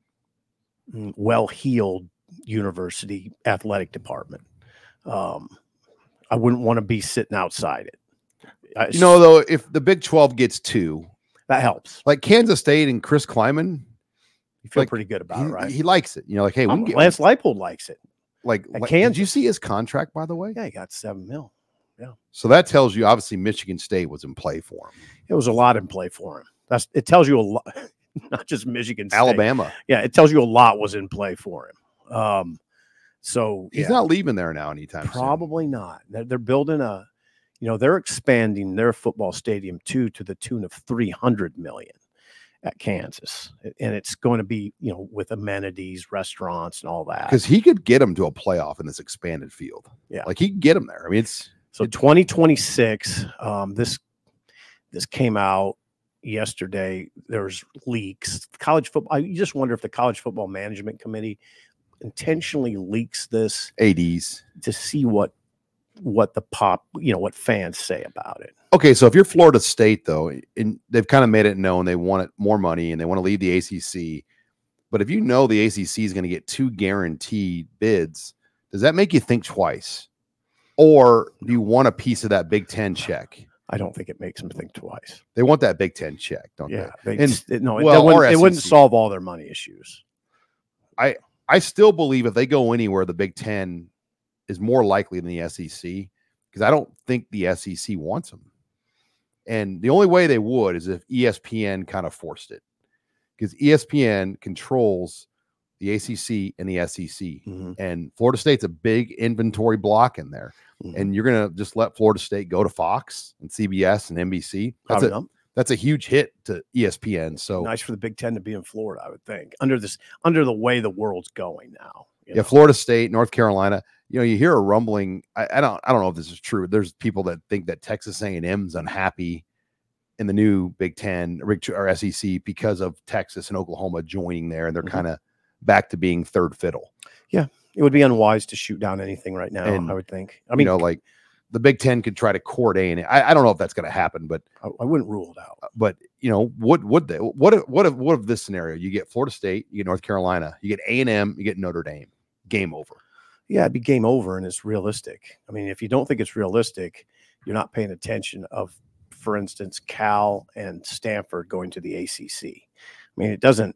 well-heeled university athletic department. Um, I wouldn't want to be sitting outside it. I, You know, though, if the Big twelve gets two, that helps. like Kansas State and Chris Kleiman, You feel like, pretty good about he, it, right? he likes it. You know, like, hey, we can Oh, get Lance Leipold likes it. like, at like Kansas. did you see his contract, by the way? Yeah, he got seven mil. So that tells you obviously Michigan State was in play for him. It was a lot in play for him. That's it tells you a lot, not just Michigan State. Alabama. Yeah, it tells you a lot was in play for him. Um, so He's yeah, not leaving there now anytime soon. probably not. They're, they're building a, you know, they're expanding their football stadium too to the tune of three hundred million at Kansas, and it's going to be, you know, with amenities, restaurants, and all that. Because he could get him to a playoff in this expanded field. Yeah. Like he could get him there. I mean, it's So twenty twenty-six, um, this this came out yesterday. There's leaks. College football. You just wonder if the College Football Management Committee intentionally leaks this A Ds. to see what what the pop, you know, what fans say about it. Okay, so if you're Florida State, though, and they've kind of made it known they want it more money and they want to leave the A C C. But if you know the A C C is going to get two guaranteed bids, does that make you think twice? Or do you want a piece of that Big Ten check? I don't think it makes them think twice. They want that Big Ten check, don't Yeah, they? they, And- just- it- no, it, well, it wouldn't, or it wouldn't S E C. solve all their money issues. I still believe if they go anywhere, the Big Ten is more likely than the S E C because I don't think the S E C wants them. And the only way they would is if E S P N kind of forced it because E S P N controls the A C C and the S E C. Mhm. And Florida State's a big inventory block in there. Mhm. And you're going to just let Florida State go to Fox and C B S and N B C. That's Probably a, not. that's a huge hit to E S P N. So Nice for the Big Ten to be in Florida, I would think, under this under the way the world's going now. you yeah, know. Florida State, North Carolina. You know, you hear a rumbling. I, I don't. I don't know if this is true. There's people that think that Texas A and M's unhappy in the new Big Ten or S E C because of Texas and Oklahoma joining there, and they're Mhm. kind of back to being third fiddle. It would be unwise to shoot down anything right now, And, I would think. I I mean, mean, you know, like the Big Ten could try to court A and M. I, I don't know if that's going to happen, but I, I wouldn't rule it out. but you know, would would they? What if what if what if this scenario? You get Florida State, you get North Carolina, you get A and M, you get Notre Dame. Game over. Yeah, it'd be game over, and it's realistic. I mean, if you don't think it's realistic, you're not paying attention of, for instance, Cal and Stanford going to the A C C. I mean, it doesn't.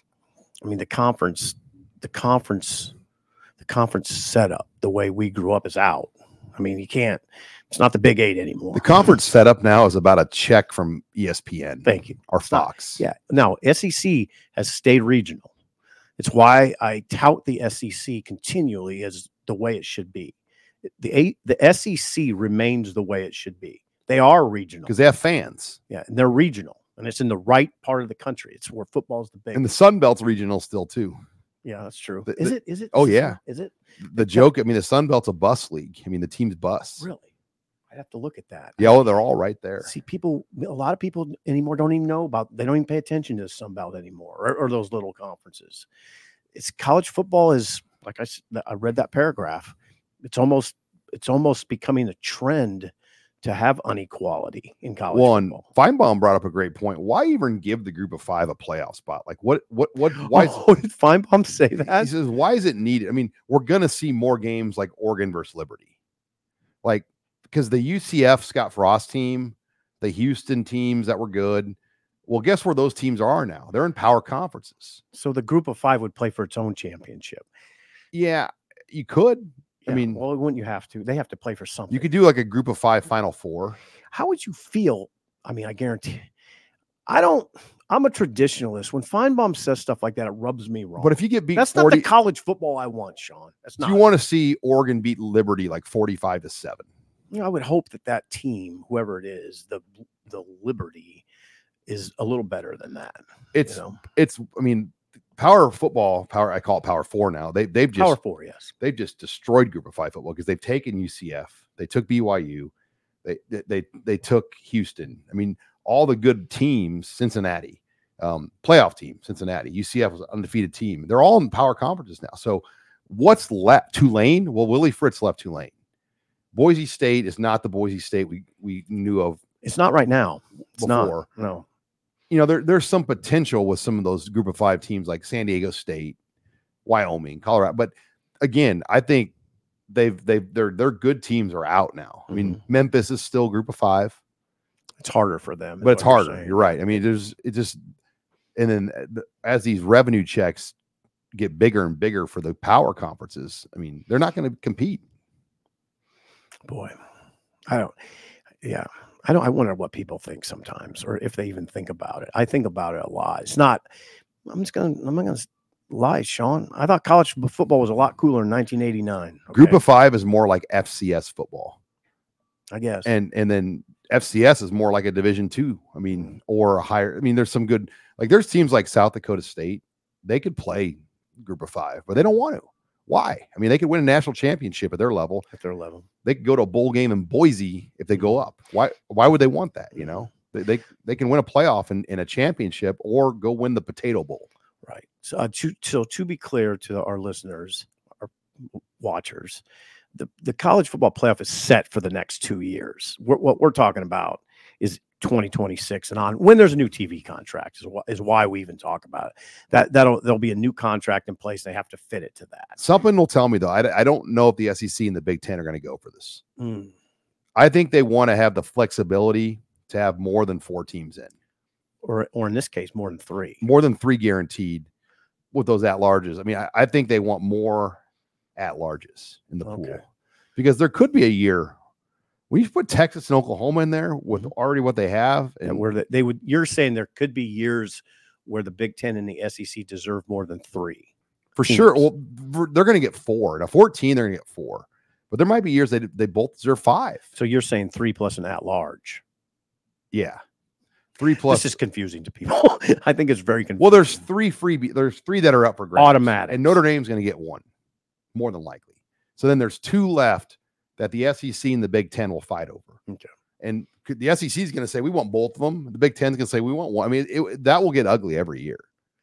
I mean, the conference, the conference, the conference setup, the way we grew up is out. I mean, you can't. It's not the Big Eight anymore. The conference setup now is about a check from E S P N. Thank you. Or It's not- Fox. Yeah. Now, S E C has stayed regional. It's why I tout the S E C continually as the way it should be. The eight, the S E C remains the way it should be. They are regional. Because they have fans. Yeah, and they're regional, and it's in the right part of the country. It's where football's the big. And the Sun Belt's regional still too. yeah, that's true. the- is the- it? Is it? oh, is it- yeah. Is it The joke, I mean, the Sun Belt's a bus league. I mean, the team's bus. really? I'd have to look at that. Yeah, oh, they're all right there. See, people, a lot of people anymore don't even know about. They don't even pay attention to the Sun Belt anymore, or, or those little conferences. it's college football is like I s- I read that paragraph. It's almost it's almost becoming a trend to have inequality in college One, football. Feinbaum brought up a great point. Why even give the group of five a playoff spot? Like what, what, what, why is, Oh, did Feinbaum say he that? says, why is it needed? I mean, we're going to see more games like Oregon versus Liberty. Like, because the U C F Scott Frost team, the Houston teams that were good, well, guess where those teams are now? They're in power conferences. So the group of five would play for its own championship. Yeah, you could. I Yeah, mean, well, wouldn't you have to? They have to play for something. you could do like a group of five Final Four. How would you feel? I mean, I guarantee. I don't. I'm a traditionalist. When Feinbaum says stuff like that, it rubs me wrong. But if you get beat, that's forty, not the college football I want, Sean. That's not. You want to see Oregon beat Liberty like forty-five to seven. You know, I would hope that that team, whoever it is, the the Liberty, is a little better than that. It's you know? it's. I mean, power football, power. I call it power four now. They they've just power four, yes. They've just destroyed group of five football because they've taken U C F, they took B Y U, they they they, they took Houston. I mean, all the good teams, Cincinnati, um, playoff team, Cincinnati, U C F was an undefeated team. They're all in power conferences now. So what's left? Tulane? Well, Willie Fritz left Tulane. Boise State is not the Boise State we we knew of. It's not right now. It's before. not. No. You know, there, there's some potential with some of those group of five teams like San Diego State, Wyoming, Colorado. But again, I think they've they've their their good teams are out now. I mean, Mm-hmm. Memphis is still group of five. It's harder for them, but it's what you're harder. saying. You're right. I mean, there's it just and then the, as these revenue checks get bigger and bigger for the power conferences, I mean, they're not going to compete. Boy, I don't. Yeah, I don't. I wonder what people think sometimes, or if they even think about it. I think about it a lot. It's not. I'm just gonna. I'm not gonna lie, Sean. I thought college football was a lot cooler in nineteen eighty-nine. Okay? Group of five is more like F C S football, I guess. and and then F C S is more like a Division two. I mean, or a higher. I mean, there's some good. Like there's teams like South Dakota State. They could play group of five, but they don't want to. Why? I mean, they could win a national championship at their level. At their level, they could go to a bowl game in Boise if they go up. Why? Why would they want that? You know, they they, they can win a playoff in, in a championship or go win the Potato Bowl. right? So, uh, to so to be clear to our listeners, our watchers, the the college football playoff is set for the next two years. We're, what we're talking about is twenty twenty-six and on, when there's a new T V contract is, wh- is why we even talk about it. That that'll there'll be a new contract in place. They have to fit it to that. Something will tell me though. I, I don't know if the S E C and the Big Ten are going to go for this. Mm. I think they want to have the flexibility to have more than four teams in, Or or in this case, more than three. more than three guaranteed with those at larges. I mean, I, I think they want more at larges in the pool Okay. because there could be a year when you put Texas and Oklahoma in there with already what they have, And and where the, they would, you're saying there could be years where the Big Ten and the S E C deserve more than three. for teams. sure, well, they're going to get four. Now, fourteen, they're going to get four, but there might be years they they both deserve five. So you're saying three plus an at large. Yeah, three plus. This is confusing to people. I think it's very confusing. Well, there's three freebie. There's three that are up for grabs. Automatic. And Notre Dame's going to get one, more than likely. So then there's two left that the S E C and the Big Ten will fight over. Okay. And could- the S E C is going to say we want both of them. The Big Ten's going to say we want one. I mean, it, that will get ugly every year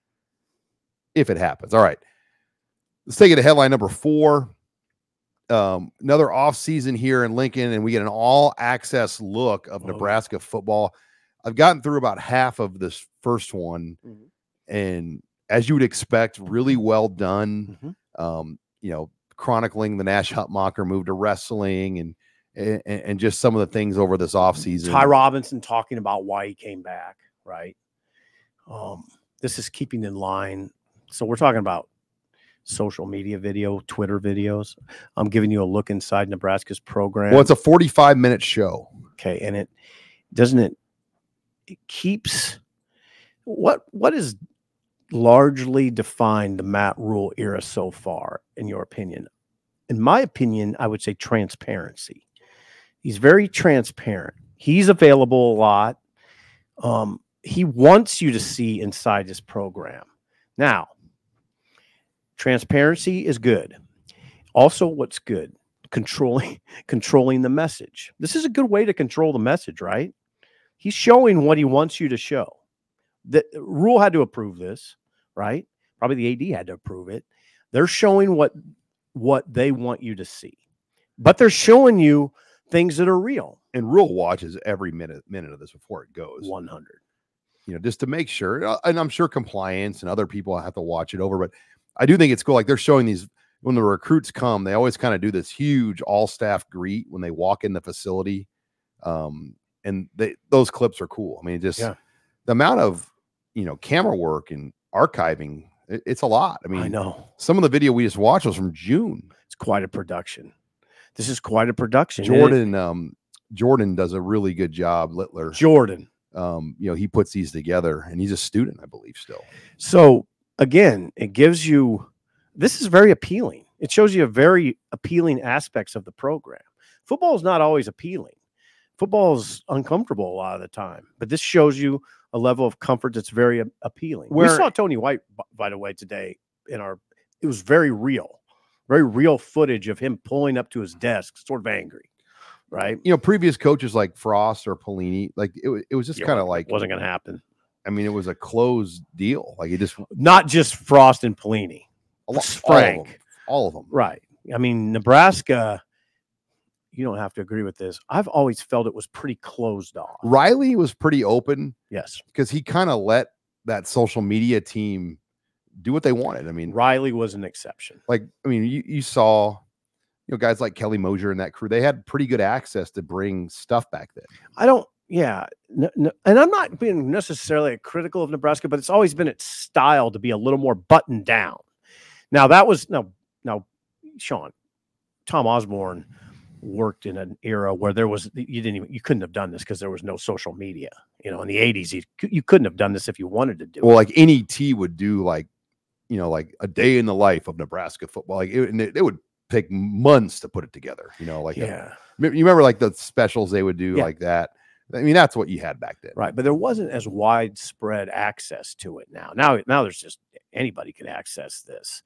if it happens. All right, let's take it to headline number four. Um, another offseason here in Lincoln, and we get an all-access look of Oh. Nebraska football. I've gotten through about half of this first one, Mhm. and as you would expect, really well done. Mhm. Um, you know, chronicling the Nash Hutmacher move to wrestling and, and and just some of the things over this offseason. Ty Robinson talking about why he came back, right? Um, this is keeping in line. So we're talking about social media video, Twitter videos. I'm giving you a look inside Nebraska's program. Well, it's a forty-five minute show. Okay, and it doesn't it it keeps what what is largely defined the Matt Rule era so far, in your opinion? In my opinion, I would say transparency. He's very transparent. He's available a lot. Um, he wants you to see inside his program. Now, transparency is good. Also, what's good? Controlling controlling the message. This is a good way to control the message, right? He's showing what he wants you to show. The Rule had to approve this, right? probably the A D had to approve it. They're showing what what they want you to see, but they're showing you things that are real. And Rule watches every minute minute of this before it goes. one hundred. You know, just to make sure. And I'm sure compliance and other people have to watch it over, but I do think it's cool. Like they're showing these when the recruits come, they always kind of do this huge all staff greet when they walk in the facility. Um, and they, those clips are cool. I mean, just Yeah. the amount of, you know, camera work and archiving, it, it's a lot. I mean, I know some of the video we just watched was from June. it's quite a production. This is quite a production. Jordan, um, Jordan does a really good job. Littler, Jordan. um, you know, he puts these together, and he's a student, I believe, still. So again, it gives you, this is very appealing. It shows you a very appealing aspects of the program. Football is not always appealing. Football is uncomfortable a lot of the time, but this shows you a level of comfort that's very a- appealing. Where- we saw Tony White, b- by the way, today in our, it was very real, very real footage of him pulling up to his desk, sort of angry, right? You know, previous coaches like Frost or Pelini, like it, wa- it was just Yeah, kind of like, wasn't going to happen. I mean, it was a closed deal. Like it just, Not just Frost and Pelini. a lot, Frank. all of them, all of them. Right. I mean, Nebraska, you don't have to agree with this. I've always felt it was pretty closed off. Riley was pretty open Yes. because he kind of let that social media team do what they wanted. I mean, Riley was an exception. like, I mean, you, you saw, you know, guys like Kelly Mosier and that crew, they had pretty good access to bring stuff back then. I don't, yeah. N- n- and I'm not being necessarily critical of Nebraska, but it's always been its style to be a little more buttoned down. Now, that was, now, now, Sean, Tom Osborne worked in an era where there was, you didn't even, you couldn't have done this because there was no social media. You know, in the eighties, you, you couldn't have done this if you wanted to do Well, it. like N E T would do like, you know, like a day in the life of Nebraska football. Like it, and it, it would take months to put it together, you know, like, a- Yeah. you remember like the specials they would do Yeah. like that. I mean, that's what you had back then. Right, but there wasn't as widespread access to it now. Now, now there's just anybody can access this.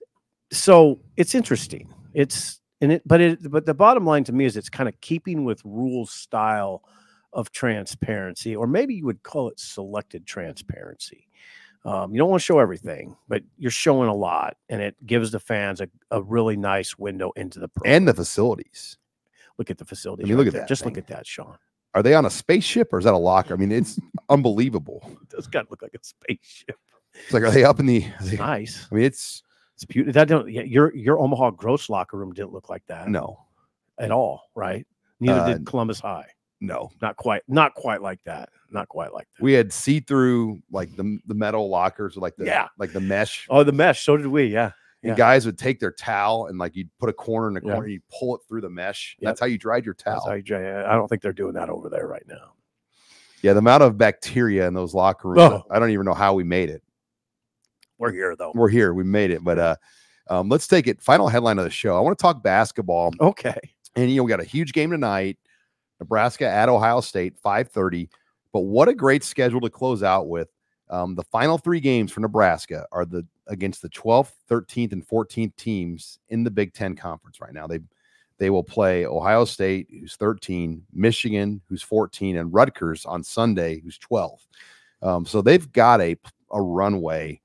So it's interesting. It's and it, but it, but the bottom line to me is it's kind of keeping with Rule's style of transparency, or maybe you would call it selected transparency. Um, you don't want to show everything, but you're showing a lot, and it gives the fans a, a really nice window into the program. And the facilities. Look at the facilities. I mean, right look at there. that Just thing. look at that, Sean. Are they on a spaceship or is that a locker? I mean, it's unbelievable. It does kind of look like a spaceship. It's like, are they up in the, are they- Nice. I mean, it's It's beautiful. That don't yeah, your your Omaha Gross locker room didn't look like that no, at all, right? Neither Uh, did Columbus High. no. Not quite, not quite like that. Not quite like that. We had see-through like the, the metal lockers with like the, Yeah. like the mesh. Oh, the mesh. So did we. Yeah. And yeah. guys would take their towel and like you'd put a corner in the Yeah. corner, and you'd pull it through the mesh. Yep. That's how you dried your That's towel. how you dry- I don't think they're doing that over there right now. Yeah, the amount of bacteria in those locker rooms, Oh. I don't even know how we made it. We're here though. We're here, we made it. But uh, um, let's take it. Final headline of the show. I want to talk basketball. Okay. And, you know, we got a huge game tonight, Nebraska at Ohio State, five thirty. But what a great schedule to close out with. Um, the final three games for Nebraska are the against the twelfth, thirteenth, and fourteenth teams in the Big Ten Conference right now. They they will play Ohio State, who's thirteen, Michigan, who's fourteen, and Rutgers on Sunday, who's twelve. Um, so they've got a, a runway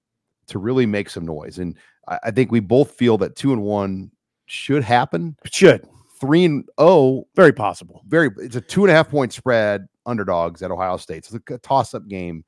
to really make some noise. And I, I think we both feel that two and one should happen. It should. Three and oh, Very possible. very it's a two and a half point spread underdogs at Ohio State. So it's a toss-up game.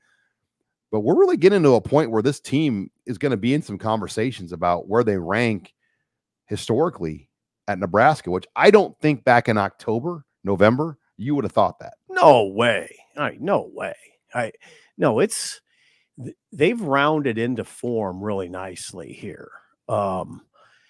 But we're really getting to a point where this team is going to be in some conversations about where they rank historically at Nebraska, which I don't think back in October, November, you would have thought that. No way. All right. No way. I no, it's th- they've rounded into form really nicely here. Um,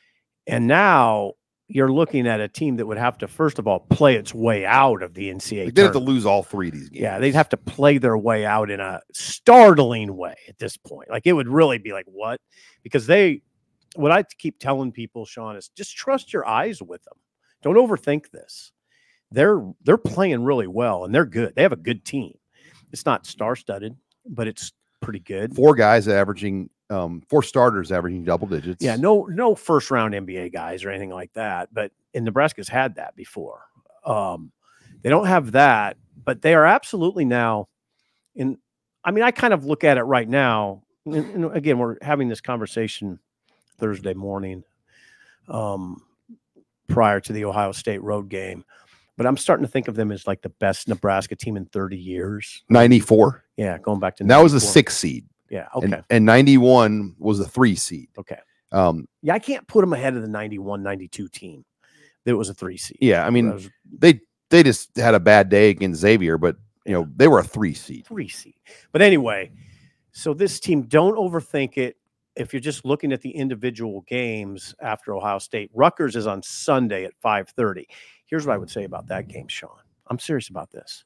and now you're looking at a team that would have to, first of all, play its way out of the N C double A. Like, they'd have to tournament. lose all three of these games. Yeah, they'd have to play their way out in a startling way at this point. Like it would really be like, what? Because they, what I keep telling people, Sean, is just trust your eyes with them. Don't overthink this. They're they're playing really well and they're good. They have a good team. It's not star-studded, but it's pretty good. Four guys averaging, um, four starters averaging double digits. Yeah, no, no first round N B A guys or anything like that. But in Nebraska's had that before. Um, they don't have that, but they are absolutely now in. I mean, I kind of look at it right now. and, and again, we're having this conversation Thursday morning, um, prior to the Ohio State road game. But I'm starting to think of them as like the best Nebraska team in thirty years. ninety-four. Yeah, going back to that was a six seed. Yeah, okay. And, and ninety-one was a three seed. Okay. Um, yeah, I can't put them ahead of the ninety-one ninety-two team. That was a three seed. Yeah, I mean, was, they they just had a bad day against Xavier, but you know they were a three seed. Three seed. But anyway, so this team, don't overthink it. If you're just looking at the individual games after Ohio State, Rutgers is on Sunday at five thirty. Here's what I would say about that game, Sean. I'm serious about this.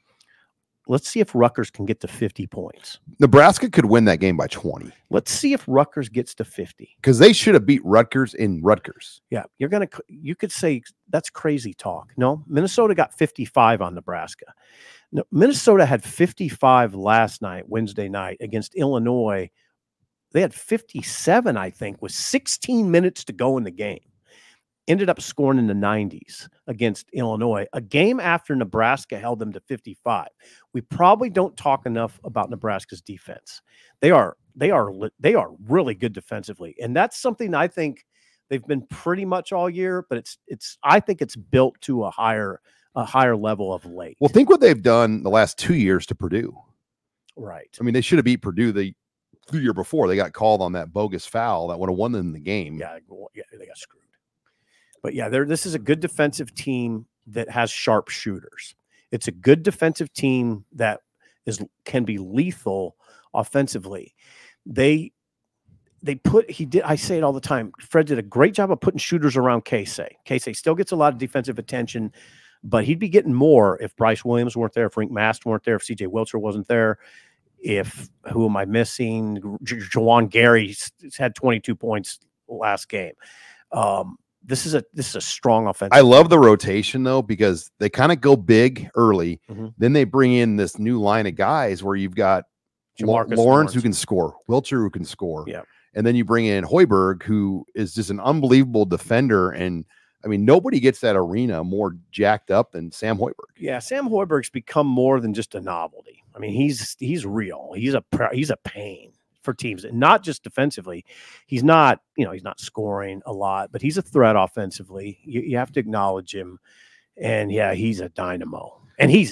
Let's see if Rutgers can get to fifty points. Nebraska could win that game by twenty. Let's see if Rutgers gets to fifty. Because they should have beat Rutgers in Rutgers. Yeah, you're gonna. You could say that's crazy talk. No, Minnesota got fifty-five on Nebraska. No, Minnesota had fifty-five last night, Wednesday night, against Illinois. They had fifty-seven, I think, with sixteen minutes to go in the game. Ended up scoring in the nineties against Illinois, a game after Nebraska held them to fifty-five. We probably don't talk enough about Nebraska's defense. They are they are they are really good defensively, and that's something I think they've been pretty much all year. But it's it's I think it's built to a higher a higher level of late. Well, think what they've done the last two years to Purdue. Right. I mean, they should have beat Purdue the, the year before. They got called on that bogus foul that would have won them the game. Yeah, yeah, they got screwed. But yeah, there. This is a good defensive team that has sharp shooters. It's a good defensive team that is can be lethal offensively. They they put he did. I say it all the time. Fred did a great job of putting shooters around Keisei. Keisei still gets a lot of defensive attention, but he'd be getting more if Bryce Williams weren't there, if Rink Mast weren't there, if C J Wilcher wasn't there. If who am I missing? J- Jawan Gary had twenty-two points last game. Um, This is a this is a strong offense. I love the rotation though, because they kind of go big early. Mm-hmm. Then they bring in this new line of guys where you've got Lawrence, Lawrence who can score, Wilcher who can score. Yeah. And then you bring in Hoiberg, who is just an unbelievable defender. And I mean, nobody gets that arena more jacked up than Sam Hoiberg. Yeah, Sam Hoiberg's become more than just a novelty. I mean, he's he's real. He's a he's a pain for teams, and not just defensively. He's not, you know, he's not scoring a lot, but he's a threat offensively. You, you have to acknowledge him. And yeah, he's a dynamo. And he's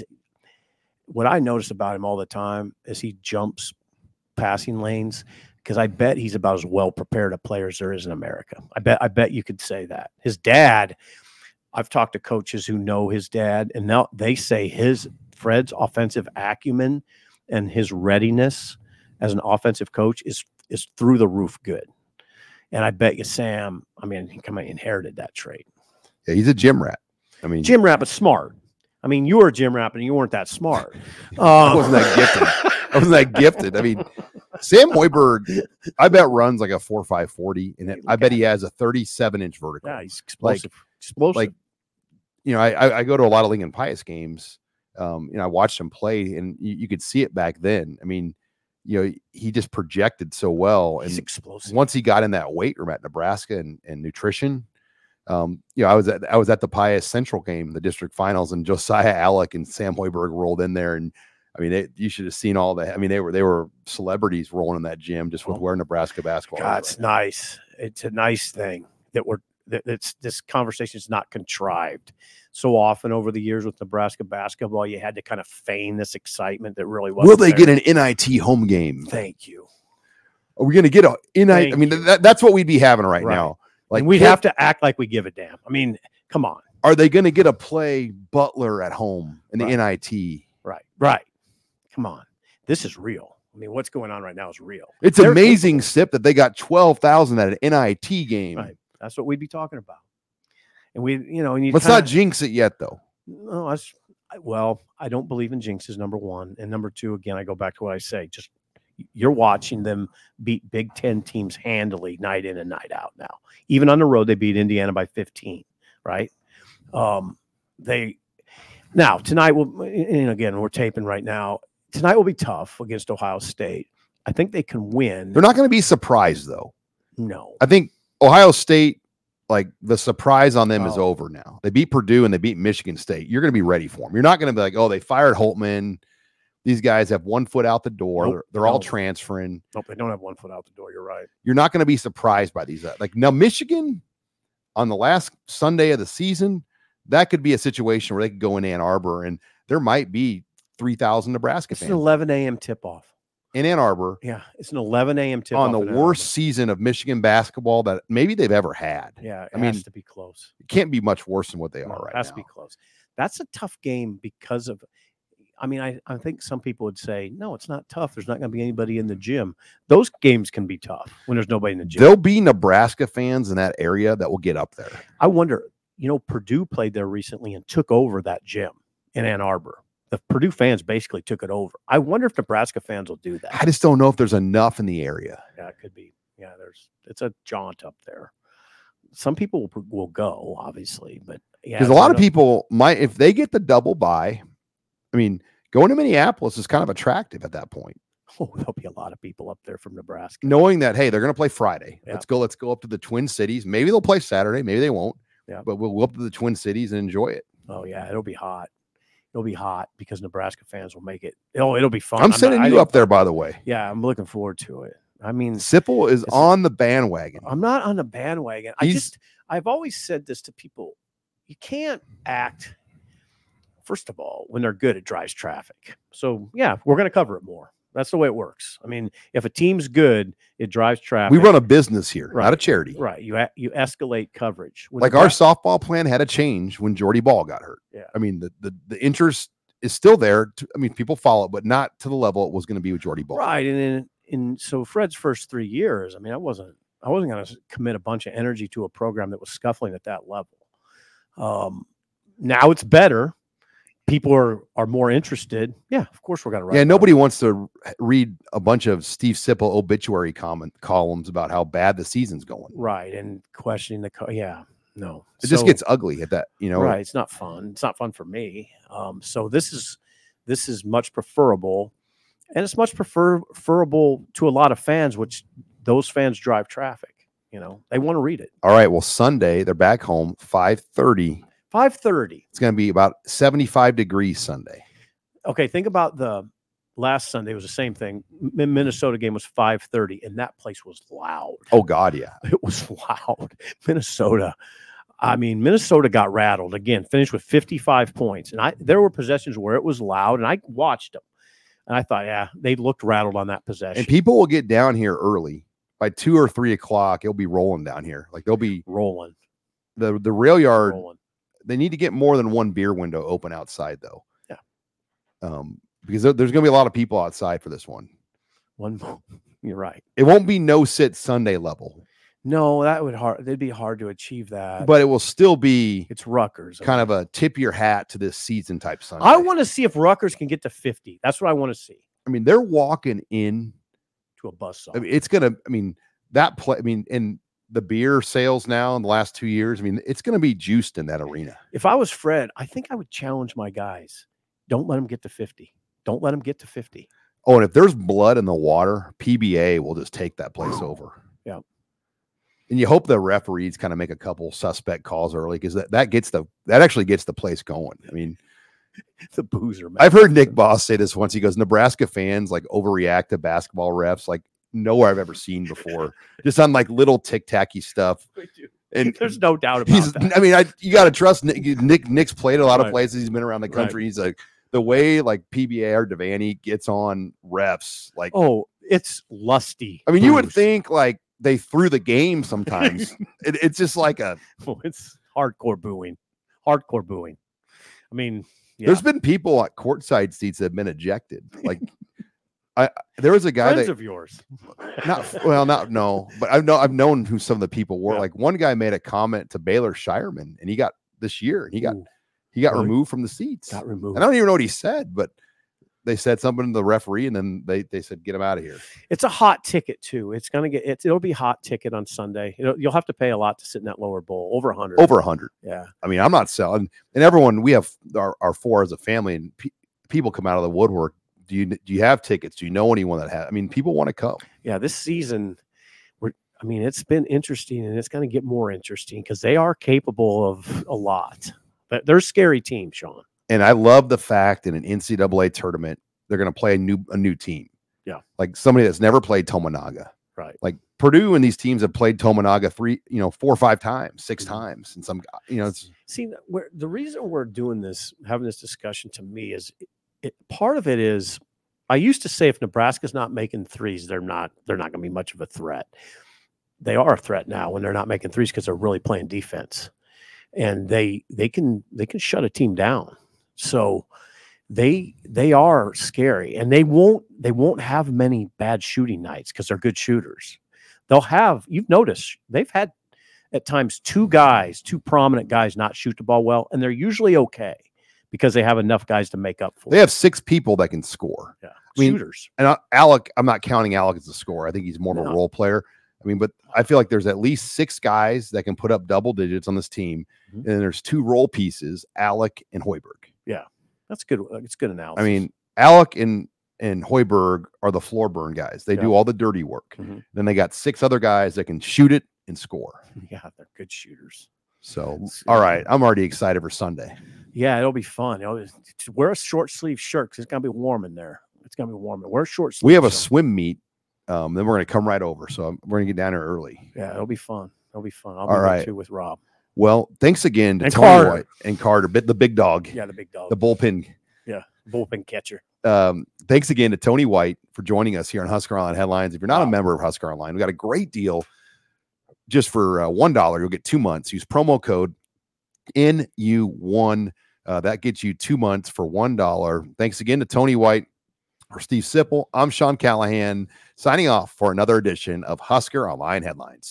what I notice about him all the time is he jumps passing lanes, because I bet he's about as well prepared a player as there is in America. I bet I bet you could say that. His dad, I've talked to coaches who know his dad, and now they say his Fred's offensive acumen and his readiness as an offensive coach is is through the roof good. And I bet you Sam, I mean, he kind of inherited that trait. Yeah, he's a gym rat. I mean, gym rat, but smart. I mean, you were a gym rat, and you weren't that smart. Um, I wasn't that gifted. I wasn't that gifted. I mean, Sam Hoiberg, I bet runs like a four five forty, and it, I bet he has a thirty-seven inch vertical. Yeah, he's explosive. Like, explosive. Like, you know, I I go to a lot of Lincoln Pius games. Um, you know, I watched him play, and you, you could see it back then. I mean, you know, he just projected so well. He's and explosive. Once he got in that weight room at Nebraska and, and nutrition, um, you know, I was at I was at the Pius Central game, the district finals, and Josiah Alec and Sam Hoiberg rolled in there, and I mean, they, you should have seen all that. I mean, they were they were celebrities rolling in that gym just with oh, where Nebraska basketball. God, it's nice. It's a nice thing that we're that it's this conversation is not contrived. So often over the years with Nebraska basketball, you had to kind of feign this excitement that really wasn't. Will they there. get an N I T home game? Thank you. Are we going to get a N I T? I mean, that, that's what we'd be having right, right. now. Like and we'd have to act like we give a damn. I mean, come on. Are they going to get a play Butler at home in the right. N I T? Right, right. Come on. This is real. I mean, what's going on right now is real. It's They're amazing, Sip, that they got twelve thousand at an N I T game. Right. That's what we'd be talking about. And we, you know, and you let's kinda, not jinx it yet, though. No, that's well, I don't believe in jinxes, number one. And number two, again, I go back to what I say. Just you're watching them beat Big Ten teams handily night in and night out now. Even on the road, they beat Indiana by fifteen, right? Um, they now tonight will, and again, we're taping right now. Tonight will be tough against Ohio State. I think they can win. They're not going to be surprised, though. No. I think Ohio State, like the surprise on them oh. is over now. They beat Purdue and they beat Michigan State. You're going to be ready for them. You're not going to be like, oh, they fired Holtman. These guys have one foot out the door. Nope, they're they're all no. transferring. Nope, they don't have one foot out the door. You're right. You're not going to be surprised by these. Like now, Michigan on the last Sunday of the season, that could be a situation where they could go in Ann Arbor and there might be three thousand Nebraska It's fans. an eleven a.m. tip-off. In Ann Arbor. Yeah, it's an eleven a.m. tip-off. On the worst season of Michigan basketball that maybe they've ever had. Yeah, it I has mean, to be close. It can't be much worse than what they No, are right it has now. to be close. That's a tough game because of I mean, I, I think some people would say, no, it's not tough. There's not going to be anybody in the gym. Those games can be tough when there's nobody in the gym. There'll be Nebraska fans in that area that will get up there. I wonder, you know, Purdue played there recently and took over that gym in Ann Arbor. The Purdue fans basically took it over. I wonder if Nebraska fans will do that. I just don't know if there's enough in the area. Yeah, it could be. Yeah, there's it's a jaunt up there. Some people will, will go, obviously, but yeah, because a lot of people might, if they get the double bye, I mean, going to Minneapolis is kind of attractive at that point. Oh, there'll be a lot of people up there from Nebraska. Knowing that, hey, they're going to play Friday. Yeah. Let's go. Let's go up to the Twin Cities. Maybe they'll play Saturday. Maybe they won't. Yeah. But we'll go up to the Twin Cities and enjoy it. Oh, yeah. It'll be hot. It'll be hot because Nebraska fans will make it. Oh, it'll be fun. I'm, I'm sending not, you up there, by the way. Yeah, I'm looking forward to it. I mean, Sipple is on the bandwagon. I'm not on the bandwagon. He's, I just, I've always said this to people. You can't act. First of all, when they're good, it drives traffic. So, yeah, we're going to cover it more. That's the way it works. I mean, if a team's good, it drives traffic. We run a business here, right. not a charity. Right. You you escalate coverage. When like our softball plan had to change when Jordy Ball got hurt. Yeah. I mean, the the, the interest is still there. To, I mean, people follow it, but not to the level it was going to be with Jordy Ball. Right. And in, in so Fred's first three years, I mean, I wasn't I wasn't going to commit a bunch of energy to a program that was scuffling at that level. Um, now it's better. People are are more interested. Yeah, of course we're going to write. Yeah, nobody it. wants to read a bunch of Steve Sipple obituary comment columns about how bad the season's going. Right, and questioning the co- yeah, no. It so, just gets ugly at that, you know. Right, it's not fun. It's not fun for me. Um, so this is this is much preferable, and it's much prefer, preferable to a lot of fans, which those fans drive traffic. You know, they want to read it. All right. Well, Sunday they're back home, five thirty. five thirty. It's going to be about seventy-five degrees Sunday. Okay, think about the last Sunday. It was the same thing. M- Minnesota game was five thirty, and that place was loud. Oh, God, yeah. It was loud. Minnesota. I mean, Minnesota got rattled. Again, finished with fifty-five points. And I there were possessions where it was loud, and I watched them. And I thought, yeah, they looked rattled on that possession. And people will get down here early. By two or three o'clock, it'll be rolling down here. Like, they'll be rolling. The, the rail yard. Rolling. They need to get more than one beer window open outside, though. Yeah. Um, because there, there's going to be a lot of people outside for this one. One, you're right. It won't be no sit Sunday level. No, that would hard. It'd be hard to achieve that. But it will still be. It's Rutgers. Kind of a tip your hat to this season type Sunday. I want to see if Rutgers can get to fifty. That's what I want to see. I mean, they're walking in to a buzzsaw. I mean, it's gonna. I mean, that play. I mean, and. The beer sales now in the last two years, I mean, it's going to be juiced in that arena. If I was Fred, I think I would challenge my guys. Don't let them get to fifty. Don't let them get to fifty. Oh, and if there's blood in the water, P B A will just take that place over. Yeah. And you hope the referees kind of make a couple suspect calls early because that, that gets the that actually gets the place going. I mean, the boozer. I've heard Nick Boss say this once. He goes, Nebraska fans like overreact to basketball refs like nowhere I've ever seen before, just on like little tic-tacky stuff. And there's no doubt about he's, that. I mean, I you got to trust Nick. Nick. Nick's played a lot right. of places. He's been around the country. Right. He's like the way like P B A or Devaney gets on refs. Like, oh, it's lusty. I mean, booze. you would think like they threw the game sometimes. it, it's just like a. Oh, it's hardcore booing, hardcore booing. I mean, yeah. There's been people at courtside seats that have been ejected. Like. I there was a guy Friends that of yours, not well, not no, but I've know I've known who some of the people were. Yeah. Like one guy made a comment to Baylor Shireman, and he got this year, and he got Ooh, he got really? removed from the seats. Got removed. And I don't even know what he said, but they said something to the referee, and then they they said get him out of here. It's a hot ticket too. It's gonna get it's, it'll be hot ticket on Sunday. It'll, you'll have to pay a lot to sit in that lower bowl, over a hundred. Over a hundred. Yeah. I mean, I'm not selling. And everyone we have our, our four as a family, and pe- people come out of the woodwork. Do you do you have tickets? Do you know anyone that has? I mean, people want to come. Yeah, this season, we're. I mean, it's been interesting, and it's going to get more interesting because they are capable of a lot. But they're a scary team, Sean. And I love the fact in an N C double A tournament, they're going to play a new a new team. Yeah. Like somebody that's never played Tominaga. Right. Like Purdue and these teams have played Tominaga three, you know, four or five times, six Mm-hmm. times. And some, you know, it's See, where the reason we're doing this, having this discussion to me is it, it, part of it is I used to say if Nebraska's not making threes, they're not they're not going to be much of a threat. They are a threat now when they're not making threes because they're really playing defense, and they they can they can shut a team down. So they they are scary, and they won't they won't have many bad shooting nights because they're good shooters. They'll have, you've noticed they've had at times two guys, two prominent guys not shoot the ball well, and they're usually okay because they have enough guys to make up for they it. have six people that can score. Yeah, I mean, shooters. And I- Alec, I'm not counting Alec as a scorer. I think he's more of a No. role player. I mean, but I feel like there's at least six guys that can put up double digits on this team. Mhm. And then there's two role pieces, Alec and Hoiberg. That's good. It's good analysis. I mean, Alec and, and Hoiberg are the floor burn guys. They do Yeah. all the dirty work. Mhm. Then they got six other guys that can shoot it and score. yeah, they're good shooters. So, It's- all right. I'm already excited for Sunday. Yeah, it'll be fun. You know, it's- it's- wear a short sleeve shirt because it's gonna be warm in there. It's gonna be warm. Wear a short sleeve. We have a shirt. swim meet. Um, then we're going to come right over. So I'm- we're going to get down there early. Yeah, it'll be fun. It'll be fun. I'll All be there right. too with Rob. Well, thanks again to And Tony Carter. White and Carter, bit the big dog, Yeah, the big dog. the bullpen. bullpen catcher. Um, thanks again to Tony White for joining us here on Husker Online Headlines. If you're not a Wow. member of Husker Online, we got a great deal just for uh, one dollar. You'll get two months. Use promo code N U one. Uh, that gets you two months for one dollar. Thanks again to Tony White. For Steve Sipple, I'm Sean Callahan signing off for another edition of Husker Online Headlines.